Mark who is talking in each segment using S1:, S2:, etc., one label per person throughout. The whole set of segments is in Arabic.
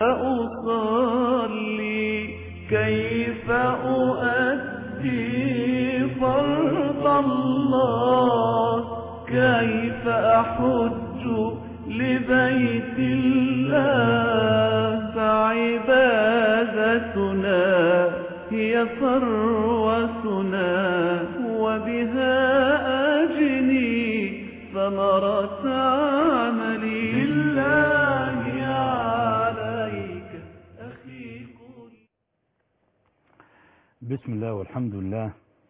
S1: أصلي كيف أؤدي فرض الله كيف أحج لبيت الله فعبادتنا هي ثروتنا وبها أجني ثمرة عملي لله عليك أخي قل.
S2: بسم الله والحمد لله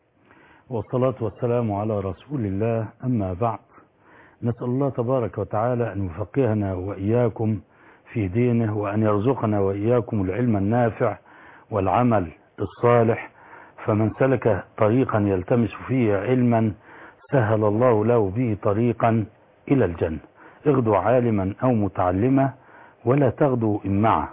S2: والصلاة والسلام على رسول الله. أما بعد، نسأل الله تبارك وتعالى أن يفقهنا وإياكم في دينه، وأن يرزقنا وإياكم العلم النافع والعمل الصالح. فمن سلك طريقا يلتمس فيه علما سهل الله له به طريقا إلى الجنة. اغدوا عالما أو متعلما ولا تغدوا إمعا،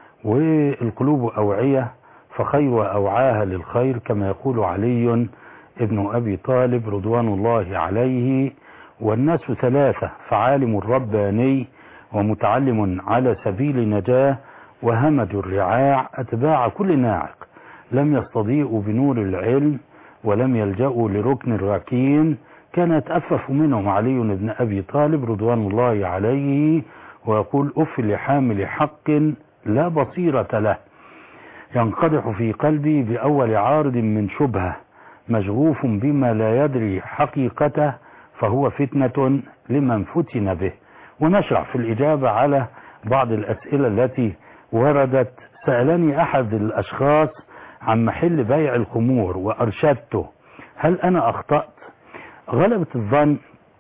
S2: والقلوب أوعية فخير أوعاها للخير، كما يقول علي ابن أبي طالب رضوان الله عليه. والناس ثلاثة: فعالم رباني، ومتعلم على سبيل نجاة، وهمج الرعاع أتباع كل ناعق. لم يستضيئوا بنور العلم ولم يلجأوا لركن الركين. كان يتأفف منهم علي بن أبي طالب رضوان الله عليه ويقول: أف لحامل حق لا بصيرة له، ينقدح في قلبي بأول عارض من شبهة، مشغوف بما لا يدري حقيقته، فهو فتنة لمن فتن به. ونشرع في الإجابة على بعض الأسئلة التي وردت. سألني أحد الأشخاص عن محل بيع الخمور وأرشدته: هل أنا أخطأت؟ غلبة الظن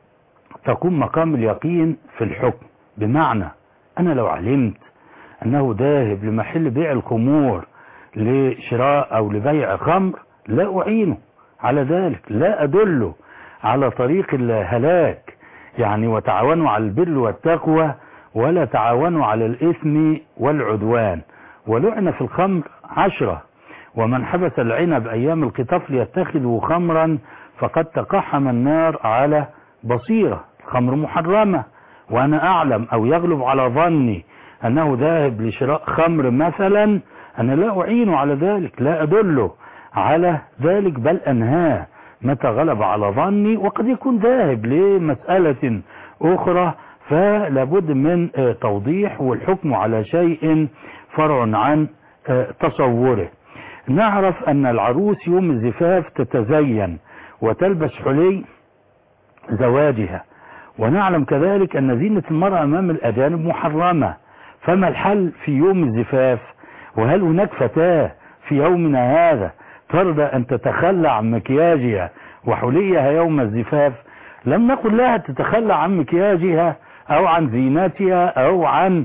S2: تكون مقام اليقين في الحكم، بمعنى أنا لو علمت أنه ذاهب لمحل بيع الخمور لشراء أو لبيع خمر لا أعينه على ذلك، لا أدله على طريق الهلاك. يعني وتعاونوا على البر والتقوى ولا تعاونوا على الإثم والعدوان. ولعن في الخمر 10، ومن حبس العنب أيام القطاف ليتخذه خمرا فقد تقحم النار على بصيرة. الخمر محرمة، وأنا أعلم أو يغلب على ظني أنه ذاهب لشراء خمر مثلا، أنا لا أعين على ذلك، لا أدله على ذلك، بل أنهاه متى غلب على ظني. وقد يكون ذاهب لمسألة أخرى، فلابد من توضيح، والحكم على شيء فرع عن تصوره. نعرف أن العروس يوم الزفاف تتزين وتلبس حلي زواجها، ونعلم كذلك أن زينة المرأة أمام الأجانب محرمة. فما الحل في يوم الزفاف؟ وهل هناك فتاة في يومنا هذا ترضى أن تتخلى عن مكياجها وحليها يوم الزفاف؟ لم نقل لها تتخلى عن مكياجها أو عن زينتها أو عن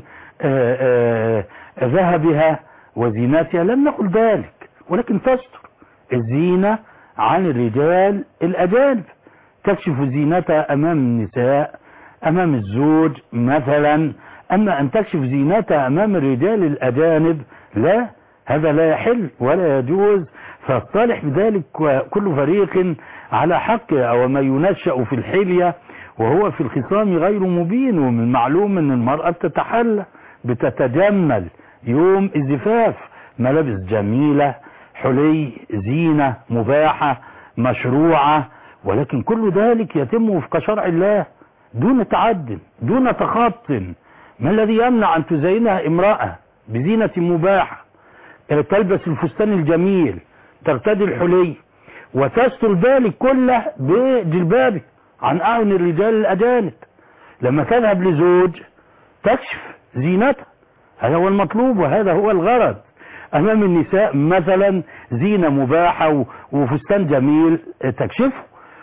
S2: ذهبها وزينتها، لم نقل ذلك، ولكن تستر الزينة عن الرجال الأجانب، تكشف زينتها أمام النساء، أمام الزوج مثلا. أما أن تكشف زينتها أمام الرجال الأجانب لا، هذا لا يحل ولا يجوز. فاصطلح بذلك كل فريق على حقه. أو ما ينشأ في الحلية وهو في الخصام غير مبين. ومن المعلوم أن المرأة تتحلى بتتجمل يوم الزفاف، ملابس جميلة، حلي، زينة مباحة مشروعة، ولكن كل ذلك يتم وفق شرع الله دون تعد دون تخط. ما الذي يمنع أن تزينها امرأة بزينة مباحة، تلبس الفستان الجميل، ترتدي الحلي، وتستر ذلك كله بجلبابه عن أعين الرجال الأجانب؟ لما تذهب لزوج تكشف زينتها، هذا هو المطلوب وهذا هو الغرض. أمام النساء مثلا زينة مباحة وفستان جميل تكشفه.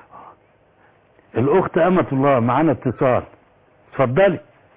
S2: الأخت أمة الله معنا اتصال، اتفضلي.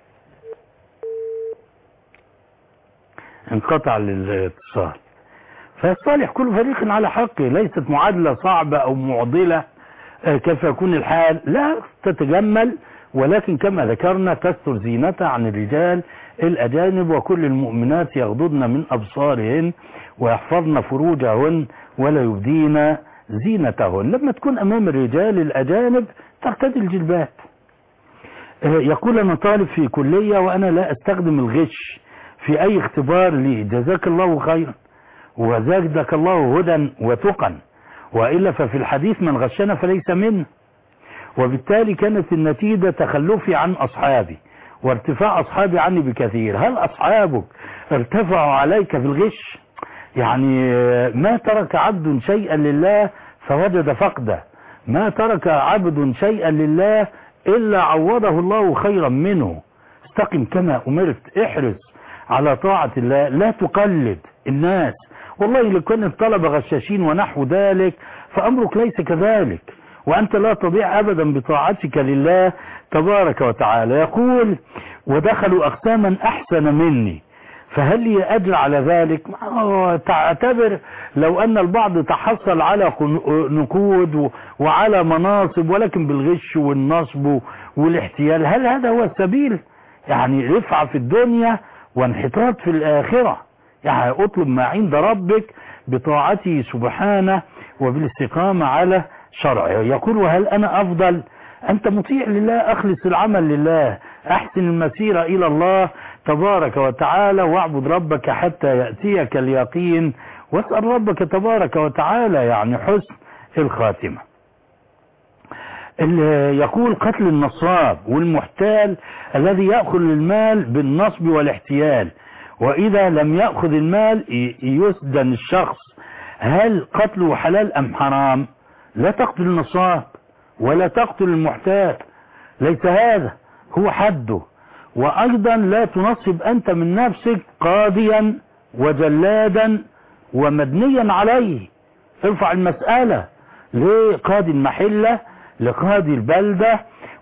S2: انقطع الاتصال. فيصطلح كل فريق على حقه، ليست معادلة صعبة أو معضلة كيف يكون الحال، لا، تتجمل، ولكن كما ذكرنا تستر زينتها عن الرجال الأجانب. وكل المؤمنات يغضضن من أبصارهن ويحفظن فروجهن ولا يبدين زينتهن. لما تكون أمام الرجال الأجانب ترتدي الجلباب. يقول أنا طالب في كلية وأنا لا أستخدم الغش في أي اختبار لي، جزاك الله خيرا وزادك الله هدى وتقا، وإلا ففي الحديث من غشنا فليس منا. وبالتالي كانت النتيجة تخلفي عن أصحابي وارتفاع أصحابي عني بكثير. هل أصحابك ارتفعوا عليك في الغش؟ يعني ما ترك عبد شيئا لله فوجد فقده، ما ترك عبد شيئا لله إلا عوضه الله خيرا منه. استقم كما أمرت، احرص على طاعة الله، لا تقلد الناس. والله لو كان الطلبة غشاشين ونحو ذلك فأمرك ليس كذلك، وأنت لا تضيع أبدا بطاعتك لله تبارك وتعالى. يقول ودخلوا أقساما أحسن مني فهل لي أجر على ذلك؟ تعتبر لو أن البعض تحصل على نقود وعلى مناصب ولكن بالغش والنصب والاحتيال، هل هذا هو السبيل؟ يعني رفعة في الدنيا وانحطاط في الآخرة. يعني اطلب ما عند ربك بطاعته سبحانه وبالاستقامة على شرعه. يقول وهل أنا أفضل؟ أنت مطيع لله، أخلص العمل لله، أحسن المسيرة إلى الله تبارك وتعالى، واعبد ربك حتى يأتيك اليقين، واسأل ربك تبارك وتعالى يعني حسن الخاتمة. يقول قتل النصاب والمحتال الذي يأخذ المال بالنصب والاحتيال، وإذا لم يأخذ المال يسجن الشخص. هل قتله حلال أم حرام؟ لا تقتل النصاب ولا تقتل المحتال، ليس هذا هو حده. وأيضا لا تنصب أنت من نفسك قاضيا وجلادا ومدنيا عليه. ارفع المسألة لقاضي المحلة، لقاضي البلدة،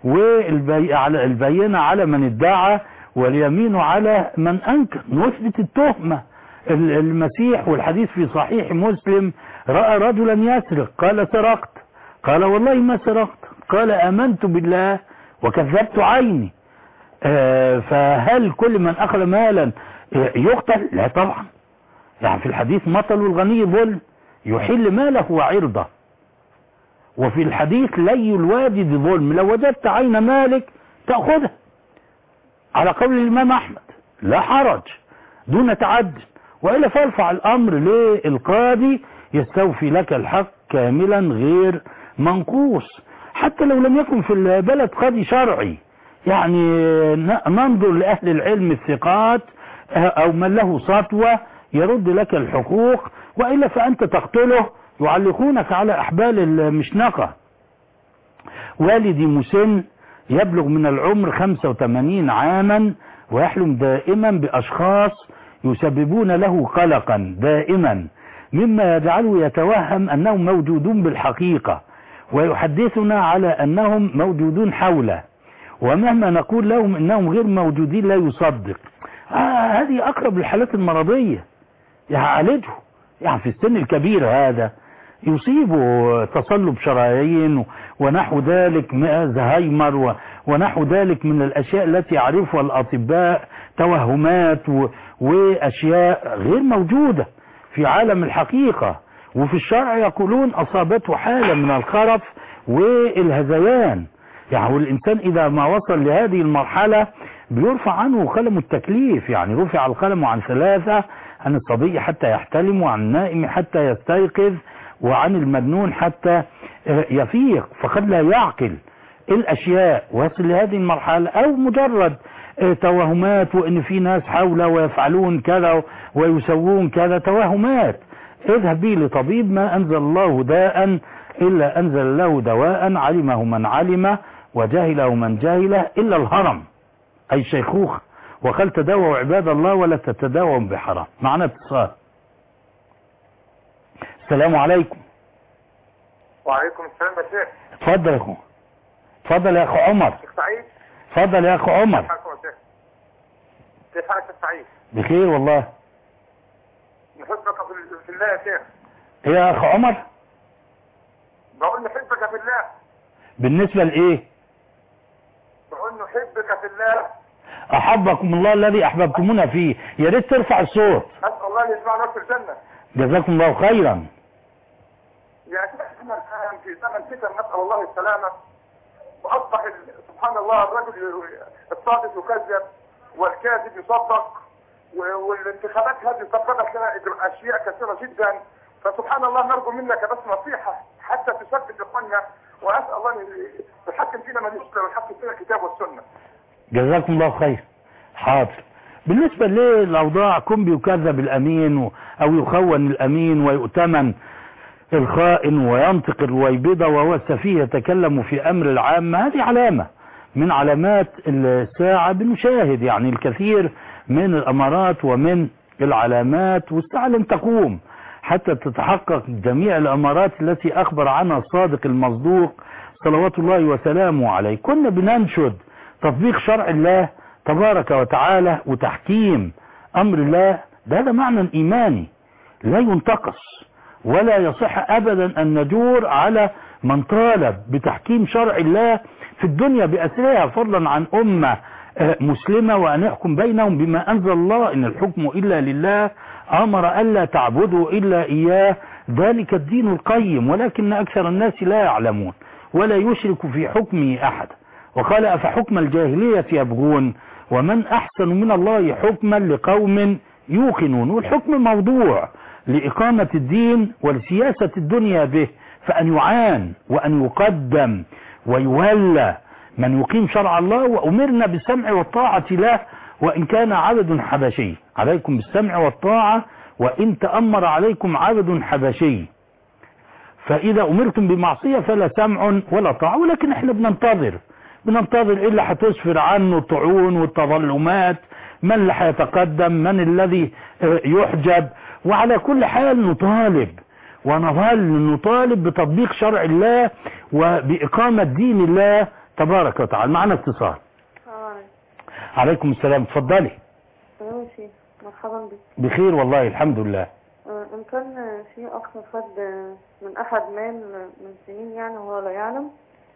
S2: والبينة على من ادعى واليمين على من أنكر، نثبت التهمة. المسيح والحديث في صحيح مسلم رأى رجلا يسرق، قال سرقت، قال والله ما سرقت، قال آمنت بالله وكذبت عيني. فهل كل من أخذ مالا يقتل؟ لا طبعا. يعني في الحديث مطل الغني ظلم، يحل ماله وعرضه. وفي الحديث لي الواجد ظلم، لو وجدت عين مالك تأخذها على قول الإمام أحمد لا حرج دون تعد، وإلا فارفع الأمر للقاضي يستوفي لك الحق كاملا غير منقوص. حتى لو لم يكن في البلد قاضي شرعي، يعني ننظر لأهل العلم الثقات أو من له سطوة يرد لك الحقوق، وإلا فأنت تقتله يعلقونك على أحبال المشنقة. والدي مسن يبلغ من العمر 85 عاما ويحلم دائما بأشخاص يسببون له قلقا دائما، مما يجعله يتوهم أنهم موجودون بالحقيقة، ويحدثنا على أنهم موجودون حوله، ومهما نقول لهم أنهم غير موجودين لا يصدق. هذه أقرب الحالات المرضية، يعالجه. يعني في السن الكبير هذا يصيبه تصلب شرايين ونحو ذلك، زهايمر ونحو ذلك من الأشياء التي يعرفها الأطباء، توهمات وأشياء غير موجودة في عالم الحقيقة. وفي الشرع يقولون أصابته حالة من الخرف والهذيان. يعني الإنسان إذا ما وصل لهذه المرحلة بيرفع عنه قلم التكليف. يعني رفع القلم عن 3، عن الصبي حتى يحتلم، وعن النائم حتى يستيقظ، وعن المجنون حتى يفيق. فقد لا يعقل الأشياء ويصل لهذه المرحلة، أو مجرد توهمات وإن في ناس حوله ويفعلون كذا ويسوون كذا، توهمات. اذهب به لطبيب، ما أنزل الله داء إلا أنزل له دواء، علمه من علمه وجهله من جهله، إلا الهرم أي شيخوخة. وقال تداووا عباد الله ولا تتداووا بحرام. معنا اتصال. السلام عليكم.
S3: وعليكم السلام يا شيخ.
S2: اتفضل يا اخو. اتفضل يا اخو عمر.
S3: شيخ سعيد.
S2: اتفضل يا اخو عمر.
S3: كيف حالك يا سعيد؟
S2: بخير والله.
S3: نحبك في الله يا شيخ.
S2: ايه يا اخو عمر؟
S3: بقول نحبك في الله.
S2: بالنسبة لايه؟
S3: بقول نحبك في الله.
S2: احبكم الله الذي احببتمونا فيه. يا ريت ترفع الصوت.
S3: اسال الله ان يسمعنا في الجنه.
S2: جزاكم الله خيرا.
S3: يا شيخ احنا الان في زمن فتن، نسال الله السلامه، واصبح سبحان الله الرجل الصادق يكذب والكاذب يصدق، والانتخابات هذه طبقت لنا اشياء كثيره جدا. فسبحان الله نرجو منك بس نصيحه حتى تثبت اخواننا، واسال الله ان يحكم فينا من يسلم ويحكم فينا الكتاب والسنه.
S2: جزاكم الله خير. حاضر. بالنسبة للأوضاع كن بيكذب الأمين أو يخون الأمين ويؤتمن الخائن وينطق الرويبضة وهو السفيه يتكلم في أمر العام، هذه علامة من علامات الساعة. بنشاهد يعني الكثير من الأمارات ومن العلامات، والساعة لن تقوم حتى تتحقق جميع الأمارات التي أخبر عنها الصادق المصدوق صلوات الله وسلامه عليه. كنا بننشد تطبيق شرع الله تبارك وتعالى وتحكيم أمر الله، ده هذا معنى إيماني لا ينتقص، ولا يصح أبدا أن نجور على من طالب بتحكيم شرع الله في الدنيا بأسرها، فضلا عن أمة مسلمة، وأن يحكم بينهم بما أنزل الله، إن الحكم إلا لله، أمر ألا تعبدوا إلا إياه، ذلك الدين القيم، ولكن أكثر الناس لا يعلمون ولا يشرك في حكمه أحد. وقال أفحكم الجاهلية يبغون ومن أحسن من الله حكما لقوم يوقنون. والحكم موضوع لإقامة الدين ولسياسة الدنيا به، فأن يعان وأن يقدم ويولى من يقيم شرع الله. وأمرنا بالسمع والطاعة له وإن كان عبد حبشي، عليكم بالسمع والطاعة وإن تأمر عليكم عبد حبشي. فإذا أمرتم بمعصية فلا سمع ولا طاعة، ولكن احنا بننتظر إلا هتسفر عنه الطعون والتظلمات، من اللي هيتقدم، من الذي يحجب. وعلى كل حال نطالب ونظل نطالب بتطبيق شرع الله وبإقامة دين الله تبارك وتعالى. معنا اتصال. عليكم السلام، اتفضلي.
S4: ماشي، مرحبا بك.
S2: بخير والله الحمد لله.
S4: إن كان في أخ خد من أحد مال من سنين يعني وهو لا يعلم،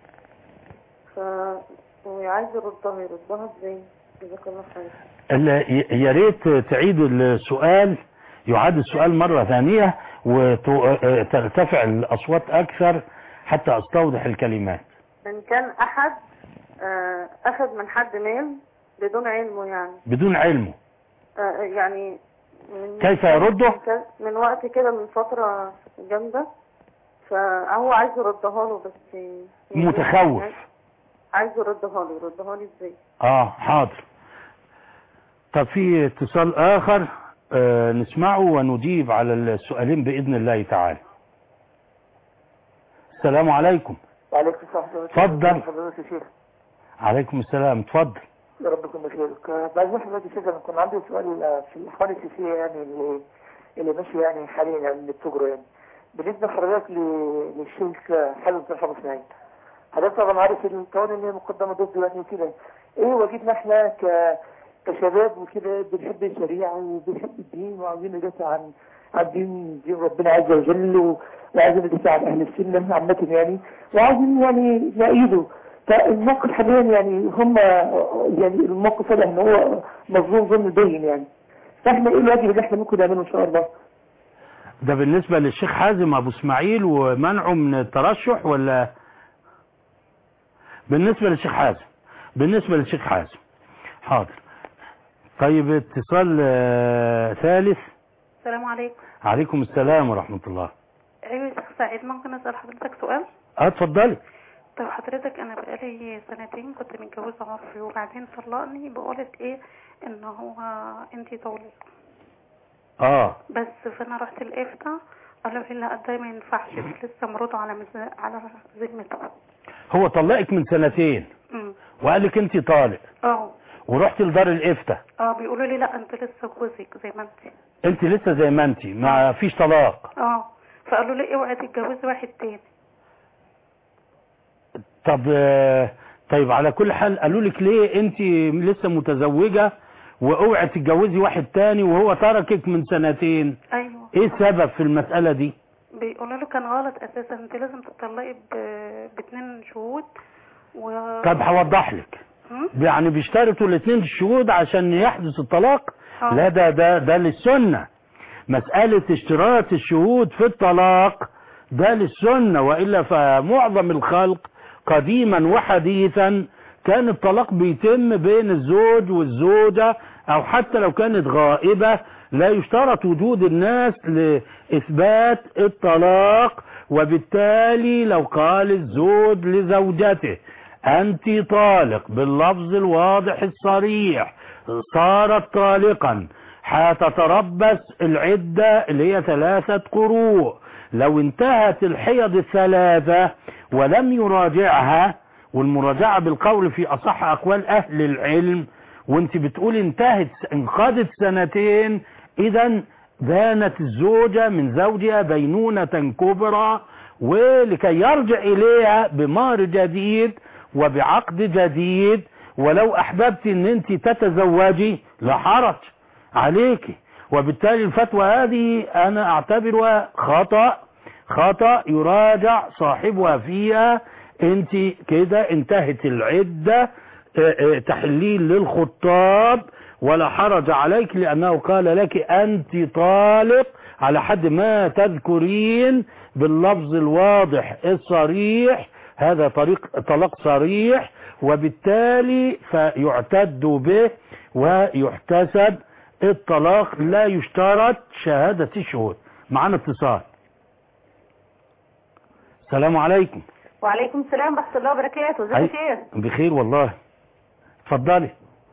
S4: وعايز يردها ازاي؟ جزاك الله خير.
S2: يا ريت تعيد السؤال، يعاد السؤال مرة ثانية وترتفع الأصوات أكثر حتى أستوضح الكلمات.
S4: إن كان أحد أخذ من حد مال بدون علمه، يعني بدون
S2: علمه
S4: يعني
S2: كيف يرده؟
S4: من وقت كده، من فترة جامدة، فهو عايز يردها له بس
S2: متخوف،
S4: عايز يردها لي ازاي؟
S2: حاضر. طب في اتصال آخر نسمعه ونجيب على السؤالين بإذن الله تعالى. السلام عليكم.
S5: وعليكم السلام.
S2: اتفضل.
S5: حضرتك يا شيخ.
S2: عليكم السلام، اتفضل.
S5: يا رب يكون بخير. بعد ما حضرتك يا شيخ، انا كان عندي سؤال في الاخوان السياسيه يعني اللي ماشي يعني حاليا يعني اللي بتجروا يعني. بالنسبه لحضرتك للشيخ حازم صالح ابو اسماعيل، حضرتك طبعا عارف القوانين اللي هي مقدمه ضده يعني وكده، ايه واجبنا احنا كشباب وكده بنحب الشريعه وبنحب الدين وعاوزين ندافع عن دين ربنا عز وجل، وعايزين ندافع عن اهل السنه عامه يعني، وعايزين يعني نأيده. فالموقف حاليا يعني هم يعني الموقف ده ان هو مظلوم ظلم باين يعني، فاحنا ايه الواجب اللي احنا ممكن نعمله ان شاء الله؟
S2: ده بالنسبه للشيخ حازم ابو اسماعيل ومنعه من الترشح، ولا بالنسبه للشيخ حازم؟ بالنسبه للشيخ حازم. حاضر. طيب اتصال ثالث.
S6: السلام عليكم.
S2: عليكم السلام ورحمه الله.
S6: ايوه يا شيخ سعيد، ممكن اسال حضرتك سؤال؟
S2: اتفضلي.
S6: طب حضرتك انا بقالي سنتين كنت متجوزه عرفي، وبعدين طلقني بقولت ايه ان هو انتي طالق. بس فانا رحت الافتاء قالوا لي لا ده ما ينفعش، لسه مروضه على ذمته.
S2: هو طلقك من سنتين وقال لك انتي طالق. ورحت لدار الافتاء.
S6: بيقولوا لي لا انت لسه جوزك زي ما
S2: انت لسه زي ما انت، ما فيش طلاق.
S6: فقالوا لي اوعي تتجوزي واحد تاني.
S2: طيب على كل حال قالوا لك ليه انت لسه متزوجة واوعي تتجوزي واحد تاني وهو تركك من سنتين؟
S6: ايوه.
S2: ايه السبب في المسألة دي؟
S6: بيقولوا له كان غلط اساسا، انت لازم تطلقي ب2 شهود
S2: طب هوضح لك. يعني بيشترطوا الاثنين الشهود عشان يحدث الطلاق؟ لا ده للسنة. مسألة اشتراط الشهود في الطلاق ده للسنة، وإلا فمعظم الخلق قديما وحديثا كان الطلاق بيتم بين الزوج والزوجة أو حتى لو كانت غائبة لا يشترط وجود الناس لإثبات الطلاق. وبالتالي لو قال الزوج لزوجته أنت طالق باللفظ الواضح الصريح صارت طالقا، هتتربص العدة اللي هي 3 قروء. لو انتهت الحيض الثلاثة ولم يراجعها، والمراجعة بالقول في أصح أقوال أهل العلم، وانت بتقول انقضت 2، إذا بانت الزوجة من زوجها بينونة كبرى، ولكي يرجع إليها بمهر جديد وبعقد جديد. ولو أحببت ان انت تتزوجي لا حرج عليك. وبالتالي الفتوى هذه أنا أعتبرها خطأ يراجع صاحبها فيها. انت كده انتهت العدة، تحليل للخطاب ولا حرج عليك، لأنه قال لك أنت طالق على حد ما تذكرين باللفظ الواضح الصريح. هذا طلاق صريح، وبالتالي فيعتد به ويحتسب الطلاق، لا يشترط شهادة الشهود. معنا اتصال. السلام عليكم.
S7: وعليكم السلام ورحمة الله وبركاته. ازيك يا شيخ؟
S2: بخير والله. اتفضلي.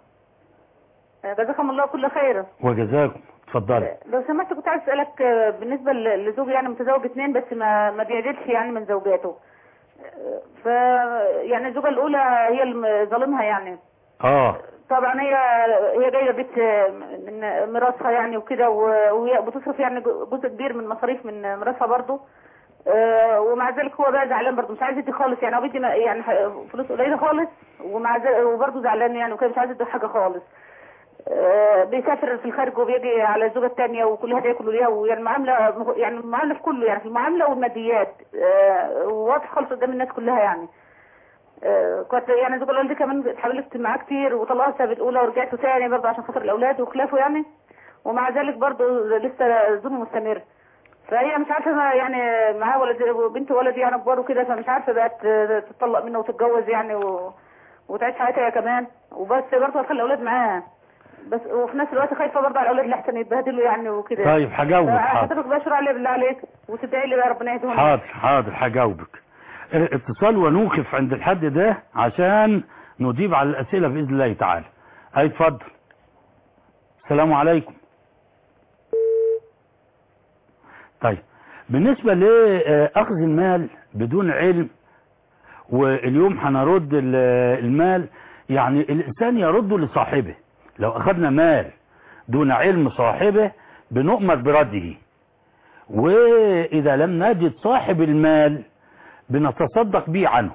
S7: جزاكم الله كل خير.
S2: وجزاكم. اتفضلي.
S7: لو سمحت كنت عايز اسالك بالنسبه لزوجي، يعني متزوج 2 بس ما بيعدلش يعني من زوجاته. ف يعني الزوجه الاولى هي اللي ظالمها يعني. طبعا هي جايه بيت من ميراثها يعني وكده، وهي بتصرف يعني جزء كبير من مصاريف من ميراثها برضه. ومع ذلك هو بقى زعلان برضه، مش عايز يدي خالص يعني، هو بيدي يعني فلوس قليله خالص، ومع ذلك وبرضه زعلان يعني وكده، مش عايز يدي حاجه خالص. بيسافر في الخارج وبيجي على الزوجه الثانيه وكل هدايا كله ليها، ويعني معامله في كله يعني، في المعامله والماديات واضح خالص قدام الناس كلها يعني. كنت يعني الزوجه الاولى دي كمان اتحاولت معاه كتير وطلقها سابت اولى ورجعت ثاني برضه عشان خاطر الاولاد وخلافه يعني، ومع ذلك برضه لسه ظلم مستمر. فهي مش عارفه يعني معاه بنت ولد يعني كبار وكده، فمش عارفه بقت تطلق منه وتتجوز يعني وتعيش حياتها كمان، وبس برضه هتخلي الاولاد معاها بس، وفي نفس الوقت خايفه برضه على الاولاد لحسن يتبهدلوا يعني وكده.
S2: طيب هجاوبك.
S7: حضرتك بقى شرع عليه بالله عليك وتدعي لي بقى ربنا يهديهم.
S2: حاضر هجاوبك. اتصال ونوقف عند الحد ده عشان نجيب على الاسئله باذن الله تعالى. اتفضل. السلام عليكم. طيب بالنسبه لاخذ المال بدون علم، واليوم هنرد المال، يعني الانسان يرد لصاحبه. لو اخذنا مال دون علم صاحبه بنؤمر برده، واذا لم نجد صاحب المال بنتصدق به عنه.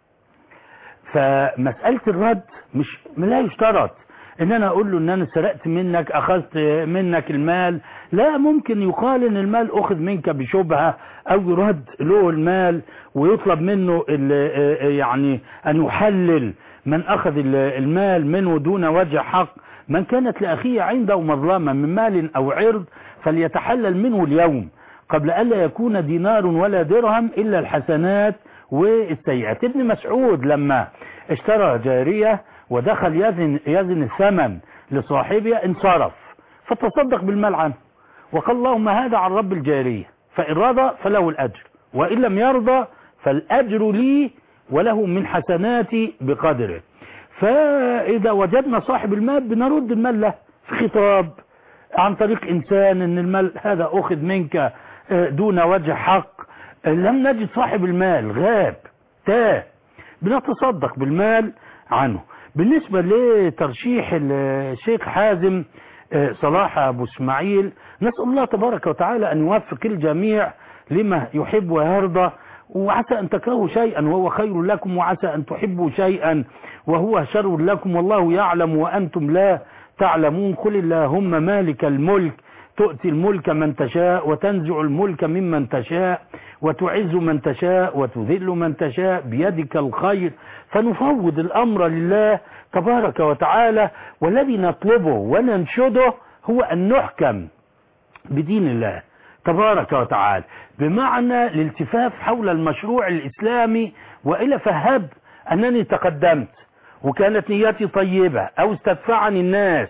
S2: فمسألة الرد لا يشترط ان انا اقول له ان انا سرقت منك، اخذت منك المال. لا، ممكن يقال ان المال اخذ منك بشبهة، او يرد له المال ويطلب منه يعني ان يحلل من اخذ المال منه دون وجه حق. من كانت لاخيه عنده مظلمة من مال او عرض فليتحلل منه اليوم قبل ألا يكون دينار ولا درهم إلا الحسنات والسيئات. ابن مسعود لما اشترى جارية ودخل يزن الثمن لصاحبها انصرف فتصدق بالمال عنه، وقال اللهم هذا عن رب الجارية، فإن رضى فله الأجر، وإن لم يرضى فالأجر لي وله من حسناتي بقدره. فإذا وجدنا صاحب المال بنرد المال له في خطاب عن طريق إنسان ان المال هذا أخذ منك دون وجه حق. لم نجد صاحب المال، غاب تاه، بنتصدق بالمال عنه. بالنسبة لترشيح الشيخ حازم صلاح أبو اسماعيل، نسأل الله تبارك وتعالى أن يوفق الجميع لما يحب ويرضى. وعسى أن تكرهوا شيئا وهو خير لكم، وعسى أن تحبوا شيئا وهو شر لكم، والله يعلم وأنتم لا تعلمون. قل اللهم مالك الملك تؤتي الملك من تشاء وتنزع الملك ممن تشاء وتعز من تشاء وتذل من تشاء بيدك الخير. فنفوض الأمر لله تبارك وتعالى، والذي نطلبه وننشده هو أن نحكم بدين الله تبارك وتعالى، بمعنى الالتفاف حول المشروع الإسلامي. وإلا فهب أنني تقدمت وكانت نيتي طيبة أو استدفعني الناس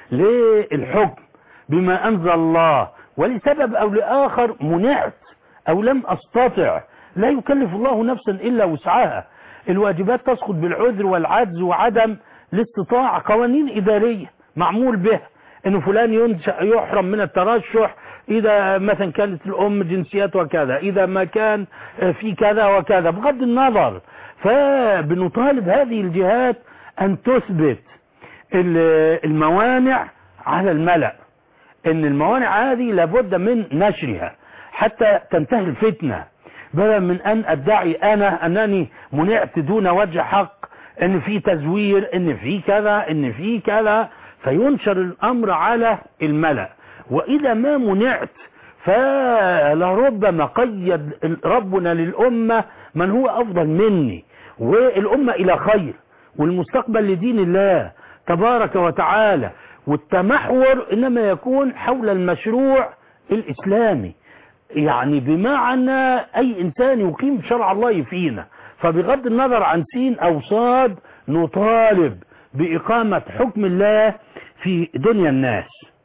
S2: للحكم بما أنزل الله ولسبب أو لآخر منعت أو لم أستطع، لا يكلف الله نفسا إلا وسعها. الواجبات تسقط بالعذر والعجز وعدم الاستطاعة. قوانين إدارية معمول بها إنه فلان يحرم من الترشح إذا مثلا كانت الأم جنسيات وكذا، إذا ما كان في كذا وكذا، بغض النظر. فبنطالب هذه الجهات أن تثبت الموانع على الملأ، إن الموانع هذه لابد من نشرها حتى تنتهي الفتنة، بدلا من أن أدعي أنا أنني منعت دون وجه حق، إن في تزوير، إن في كذا، إن في كذا، فينشر الأمر على الملأ. وإذا ما منعت فلربما قيد ربنا للأمة من هو أفضل مني، والأمة إلى خير والمستقبل لدين الله تبارك وتعالى. والتمحور إنما يكون حول المشروع الإسلامي، يعني بمعنى أي إنسان يقيم شرع الله فينا، فبغض النظر عن سين أو صاد نطالب بإقامة حكم الله في دنيا الناس.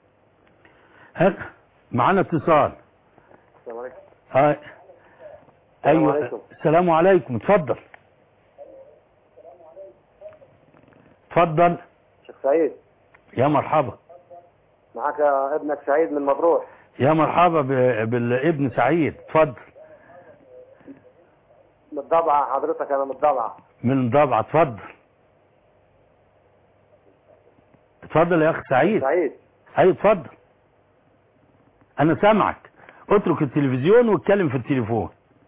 S2: معنا اتصال.
S8: السلام عليكم.
S2: أيوة. السلام عليكم. اتفضل اتفضل.
S8: شيخ سعيد.
S2: يا مرحبا.
S8: معك ابنك سعيد من مطروح.
S2: يا مرحبا بالابن سعيد. اتفضل.
S8: من الضبعة حضرتك. انا من الضبعة.
S2: من الضبعة. اتفضل اتفضل يا اخي سعيد.
S8: سعيد.
S2: ايوه اتفضل، انا سامعك. اترك التلفزيون واتكلم في التليفون.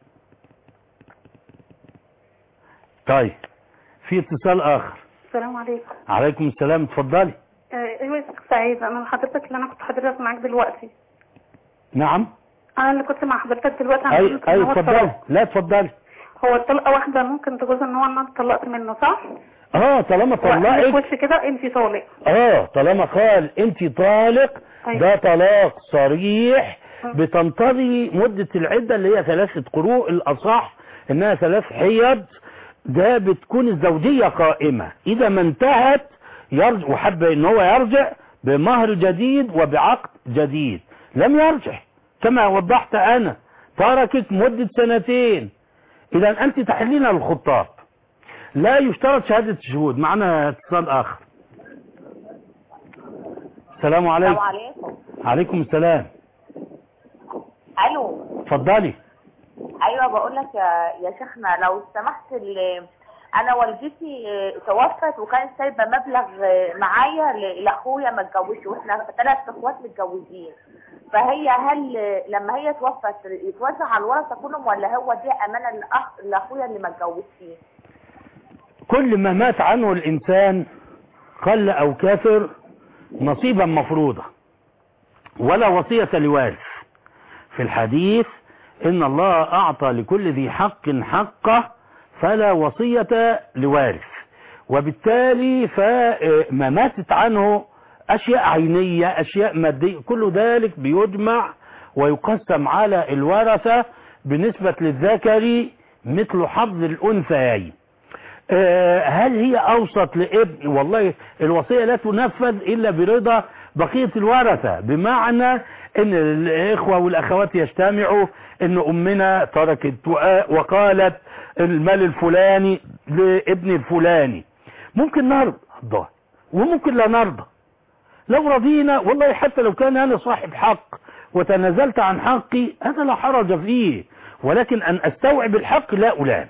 S2: طيب في اتصال اخر.
S6: السلام عليكم.
S2: عليكم السلام. اتفضلي.
S6: ايوه يا شيخ سعيد، انا حضرتك اللي انا كنت حضرتك معاك دلوقتي.
S2: نعم
S6: انا اللي كنت مع حضرتك دلوقتي.
S2: ايوه اتفضلي. لا اتفضلي.
S6: هو الطلقه واحده ممكن تجوز ان هو انا اتطلقت منه صح؟
S2: طالما طلقك
S6: وش كده انت طالق.
S2: طالما قال انت طالق. أيوة. ده طلاق صريح بتنتظي مدة العدة اللي هي 3 قروء، الأصح انها 3 حيض. ده بتكون الزوجية قائمة. اذا ما انتهت يرجع، وحب ان هو يرجع بمهر جديد وبعقد جديد. لم يرجع كما وضحت انا، تركك مدة 2 اذا انت تحلين الخطاب، لا يشترط شهادة الشهود. معنا اتصال اخر. السلام عليكم.
S9: السلام عليكم.
S2: عليكم السلام.
S9: الو.
S2: اتفضلي.
S9: ايوه بقول لك يا شيخنا لو سمحت، انا والدتي توفت وكانت سايبه مبلغ معايا لاخويا ما اتجوزش، واحنا 3 اخوات متجوزين، فهي هل لما هي توفت يتوزع على الورثه كلهم ولا هو دي امانه لاخويا اللي ما اتجوزش؟
S2: كل ما مات عنه الانسان قل او كثر نصيبا مفروضا، ولا وصية لوارث. في الحديث ان الله اعطى لكل ذي حق حقه فلا وصية لوارث، وبالتالي فما ماتت عنه اشياء عينية، اشياء مادية، كل ذلك بيجمع ويقسم على الورثة بنسبة للذكر مثل حظ الانثيين. هل هي اوسط لابن؟ والله الوصية لا تنفذ الا برضا بقية الورثة، بمعنى ان الاخوة والاخوات يجتمعوا ان امنا تركت وقالت المال الفلاني لابن الفلاني. ممكن نرضى وممكن لا نرضى. لو رضينا والله حتى لو كان انا صاحب حق وتنازلت عن حقي هذا لا حرج فيه، ولكن ان استوعب الحق لا ألام،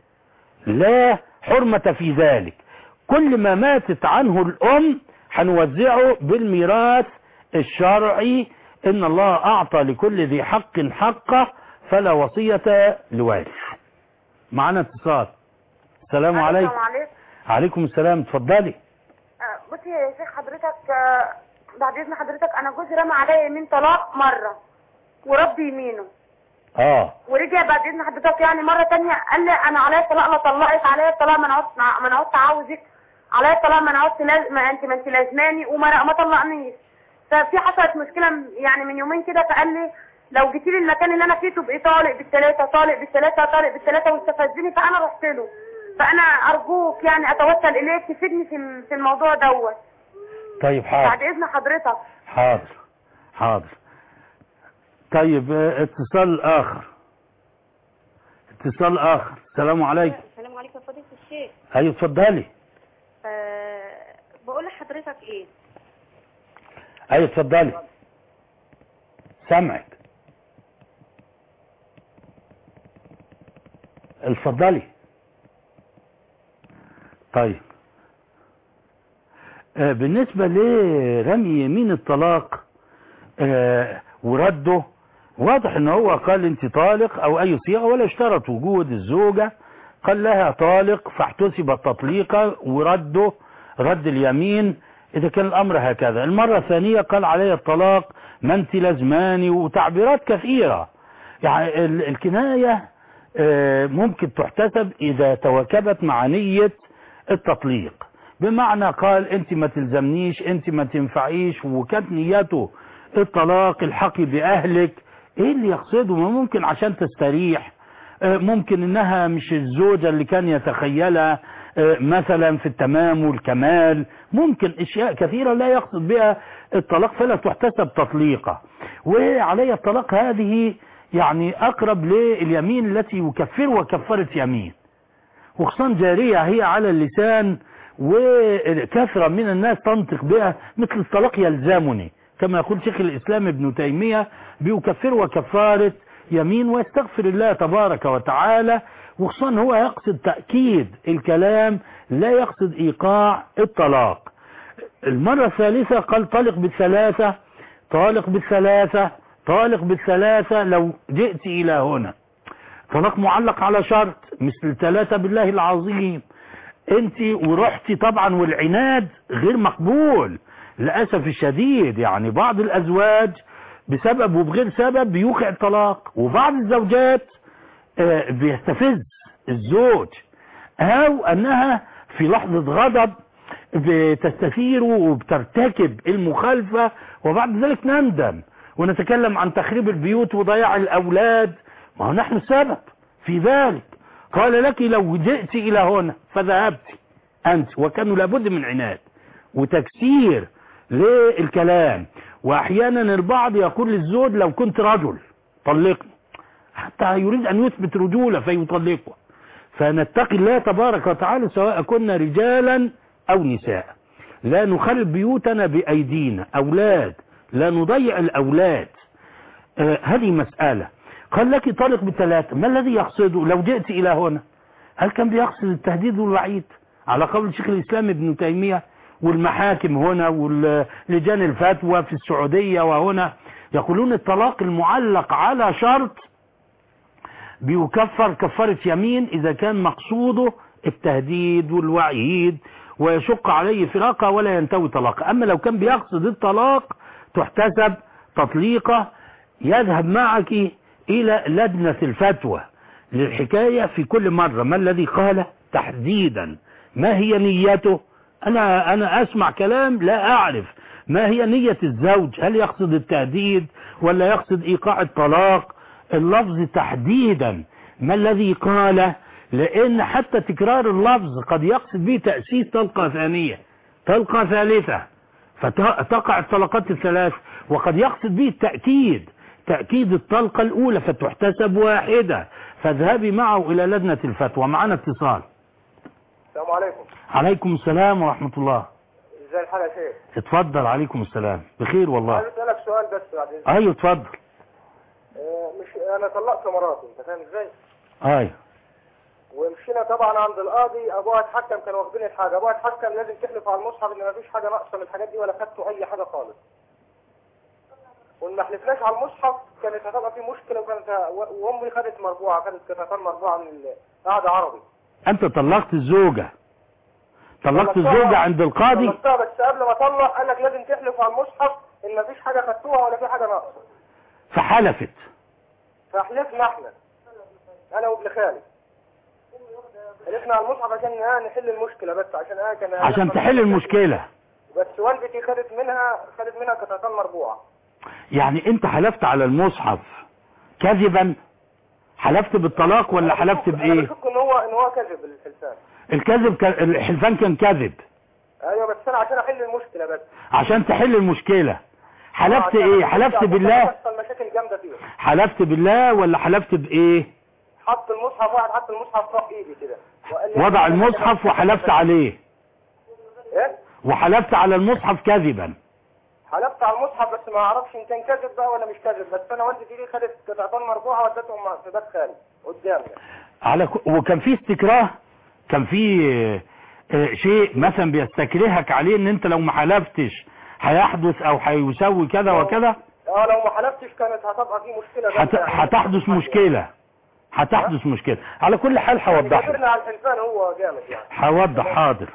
S2: لا حرمة في ذلك. كل ما ماتت عنه الأم هنوزعه بالميراث الشرعي. إن الله أعطى لكل ذي حق حقه فلا وصية لوارث. معنا اتصال. السلام عليكم.
S10: السلام عليكم.
S2: عليكم السلام. اتفضلي.
S10: بصي يا شيخ حضرتك، بعد إذن حضرتك أنا جوزي رمى عليا يمين طلاق مرة ورد يمينه. ورجع بعد إذن حضرتك يعني مرة تانية قال لي أنا عليا الطلاق، لا طلقت عليا الطلاق، ما أنا عدت عاوزك، عليا الطلاق ما أنا عدت ما أنت لازماني، وما طلقنيش. ففي حصلت مشكلة يعني من يومين كده، فقال لي لو جيتي لي المكان اللي أنا فيه تبقي طالق بالثلاثة طالق بالثلاثة طالق بالثلاثة، واستفزني. فأنا رحت له، فأنا أرجوك يعني أتوسل إليك تفيدني في الموضوع دوت.
S2: طيب حاضر.
S10: بعد اذن حضرتك.
S2: حاضر. طيب اتصال اخر. السلام عليكم.
S11: السلام عليكم يا فضيلة الشيخ.
S2: ايوه اتفضلي.
S11: بقول لحضرتك ايه؟
S2: ايوه اتفضلي سامعك. اتفضلي. طيب بالنسبة لرمي يمين الطلاق ورده، واضح ان هو قال انت طالق او اي صيغة، ولا اشترط وجود الزوجة، قال لها طالق فاحتسب تطليقا ورده رد اليمين اذا كان الامر هكذا. المرة الثانية قال علي الطلاق ما انت لازماني، وتعبيرات كثيرة. يعني الكناية ممكن تحتسب اذا تواكبت مع نية التطليق، بمعنى قال انت ما تلزمنيش، انت ما تنفعيش، وكانت نيته الطلاق الحقي باهلك. ايه اللي يقصده؟ ما ممكن عشان تستريح، ممكن انها مش الزوجة اللي كان يتخيلها مثلا في التمام والكمال، ممكن اشياء كثيرة لا يقصد بها الطلاق فلا تحتسب تطليقة. وعلي الطلاق هذه يعني اقرب لليمين التي يكفر وكفرت يمين، وخصوصا جارية هي على اللسان وكثرة من الناس تنطق بها، مثل الطلاق يلزمني كما يقول شيخ الإسلام ابن تيمية، بيكفر وكفارة يمين ويستغفر الله تبارك وتعالى. وخصوصا هو يقصد تأكيد الكلام لا يقصد إيقاع الطلاق. المرة الثالثة قال طالق بالثلاثة لو جئت إلى هنا. طلاق معلق على شرط مثل 3 بالله العظيم، انت ورحتي طبعا، والعناد غير مقبول للأسف الشديد. يعني بعض الأزواج بسبب وبغير سبب بيوقع الطلاق، وبعض الزوجات بيستفز الزوج، أو أنها في لحظة غضب بتستثير وبترتكب المخالفة وبعد ذلك نندم ونتكلم عن تخريب البيوت وضياع الأولاد. ما هو نحن السبب في ذلك. قال لك لو جئت إلى هنا فذهبت أنت، وكانوا لابد من عناد وتكسير للكلام. وأحيانا البعض يقول للزوج لو كنت رجل طلقني، حتى يريد أن يثبت رجولة فيطلقه. فنتقي الله تبارك وتعالى سواء كنا رجالا أو نساء، لا نخرب بيوتنا بأيدينا، أولاد لا نضيع الأولاد. هذه مسألة. قال لك طالق بالثلاثة، ما الذي يقصده لو جئت إلى هنا؟ هل كان بيقصد التهديد والوعيد على قول شيخ الإسلام ابن تيمية؟ والمحاكم هنا ولجان الفتوى في السعودية وهنا يقولون الطلاق المعلق على شرط بيكفر كفارة يمين إذا كان مقصوده التهديد والوعيد ويشق عليه فراقه ولا ينتوي طلاقه. أما لو كان بيقصد الطلاق تحتسب تطليقه. يذهب معك إلى لجنة الفتوى للحكاية في كل مرة ما الذي قال تحديدا، ما هي نيته. أنا أسمع كلام لا أعرف ما هي نية الزوج، هل يقصد التهديد ولا يقصد إيقاع الطلاق. اللفظ تحديدا ما الذي قال، لأن حتى تكرار اللفظ قد يقصد به تأسيس طلقة ثانية طلقة ثالثة فتقع الطلقات الثلاث، وقد يقصد به تأكيد الطلقة الأولى فتحتسب واحدة. فاذهبي معه إلى لجنة الفتوى. معنا اتصال.
S3: السلام عليكم.
S2: عليكم السلام ورحمة الله.
S3: ازاي الحال يا شيخ؟
S2: اتفضل. عليكم السلام. بخير والله.
S3: عايز اسالك سؤال بس بعد اذنك.
S2: ايوه اتفضل.
S3: مش انا طلقت مراتي، انت فاهم ازاي؟
S2: ايوه.
S3: ومشينا طبعا عند القاضي، ابوها اتحكم، كانوا واخدين الحاجه، ابوها اتحكم لازم تحلف على المصحف ان مفيش حاجه ناقصه من الحاجات دي ولا خدتوا اي حاجه خالص. وان ما حلفناش على المصحف كانت هتبقى في مشكله، وامي خدت مربوعه، خدت قطعتين مربوعه من قاعده عربي.
S2: انت طلقت الزوجه عند القاضي؟
S3: طلقتها بس قبل ما اطلق قال لك لازم تحلف على المصحف ان مفيش حاجه خدتوها ولا في حاجه ناقصه.
S2: فحلفت.
S3: فحلفنا احنا انا وابن خالي، حلفنا على المصحف عشان نحل المشكله، بس عشان
S2: تحل المشكله.
S3: بس والدتي خدت منها قطعتين مربوعه.
S2: يعني انت حلفت على المصحف كذبا؟ حلفت بالطلاق ولا حلفت بايه؟
S3: انا بشك ان هو كذب الحلفان.
S2: الحلفان كان كذب.
S3: ايوه بس انا عشان احل المشكله بس.
S2: عشان تحل المشكله حلفت ايه؟ حلفت بالله؟
S3: بتحصل مشاكل جامده فيها.
S2: حلفت بالله ولا حلفت بايه؟
S3: حط المصحف، واحد حط المصحف فوق ايدي كده
S2: وضع المصحف وحلفت عليه.
S3: ايه؟
S2: وحلفت على المصحف كذبا.
S3: حلفت على المصحف بس ما اعرفش ان كان كذب بقى ولا مش كذب، بس انا والدتي دي خدت قطعتين مربوعه ودتهم في بيت خالي قدامي.
S2: وكان في استكراه، كان في شيء مثلا بيستكرهك عليه ان انت لو ما حلفتش هيحدث او هيسوي كذا وكذا.
S3: لو ما حلفتش كانت هتبقى في مشكله.
S2: هتحدث مشكله. هتحدث مشكله. على كل حال هوضح لك.
S3: على الحلفان هو جامد يعني.
S2: هوضح حاضر.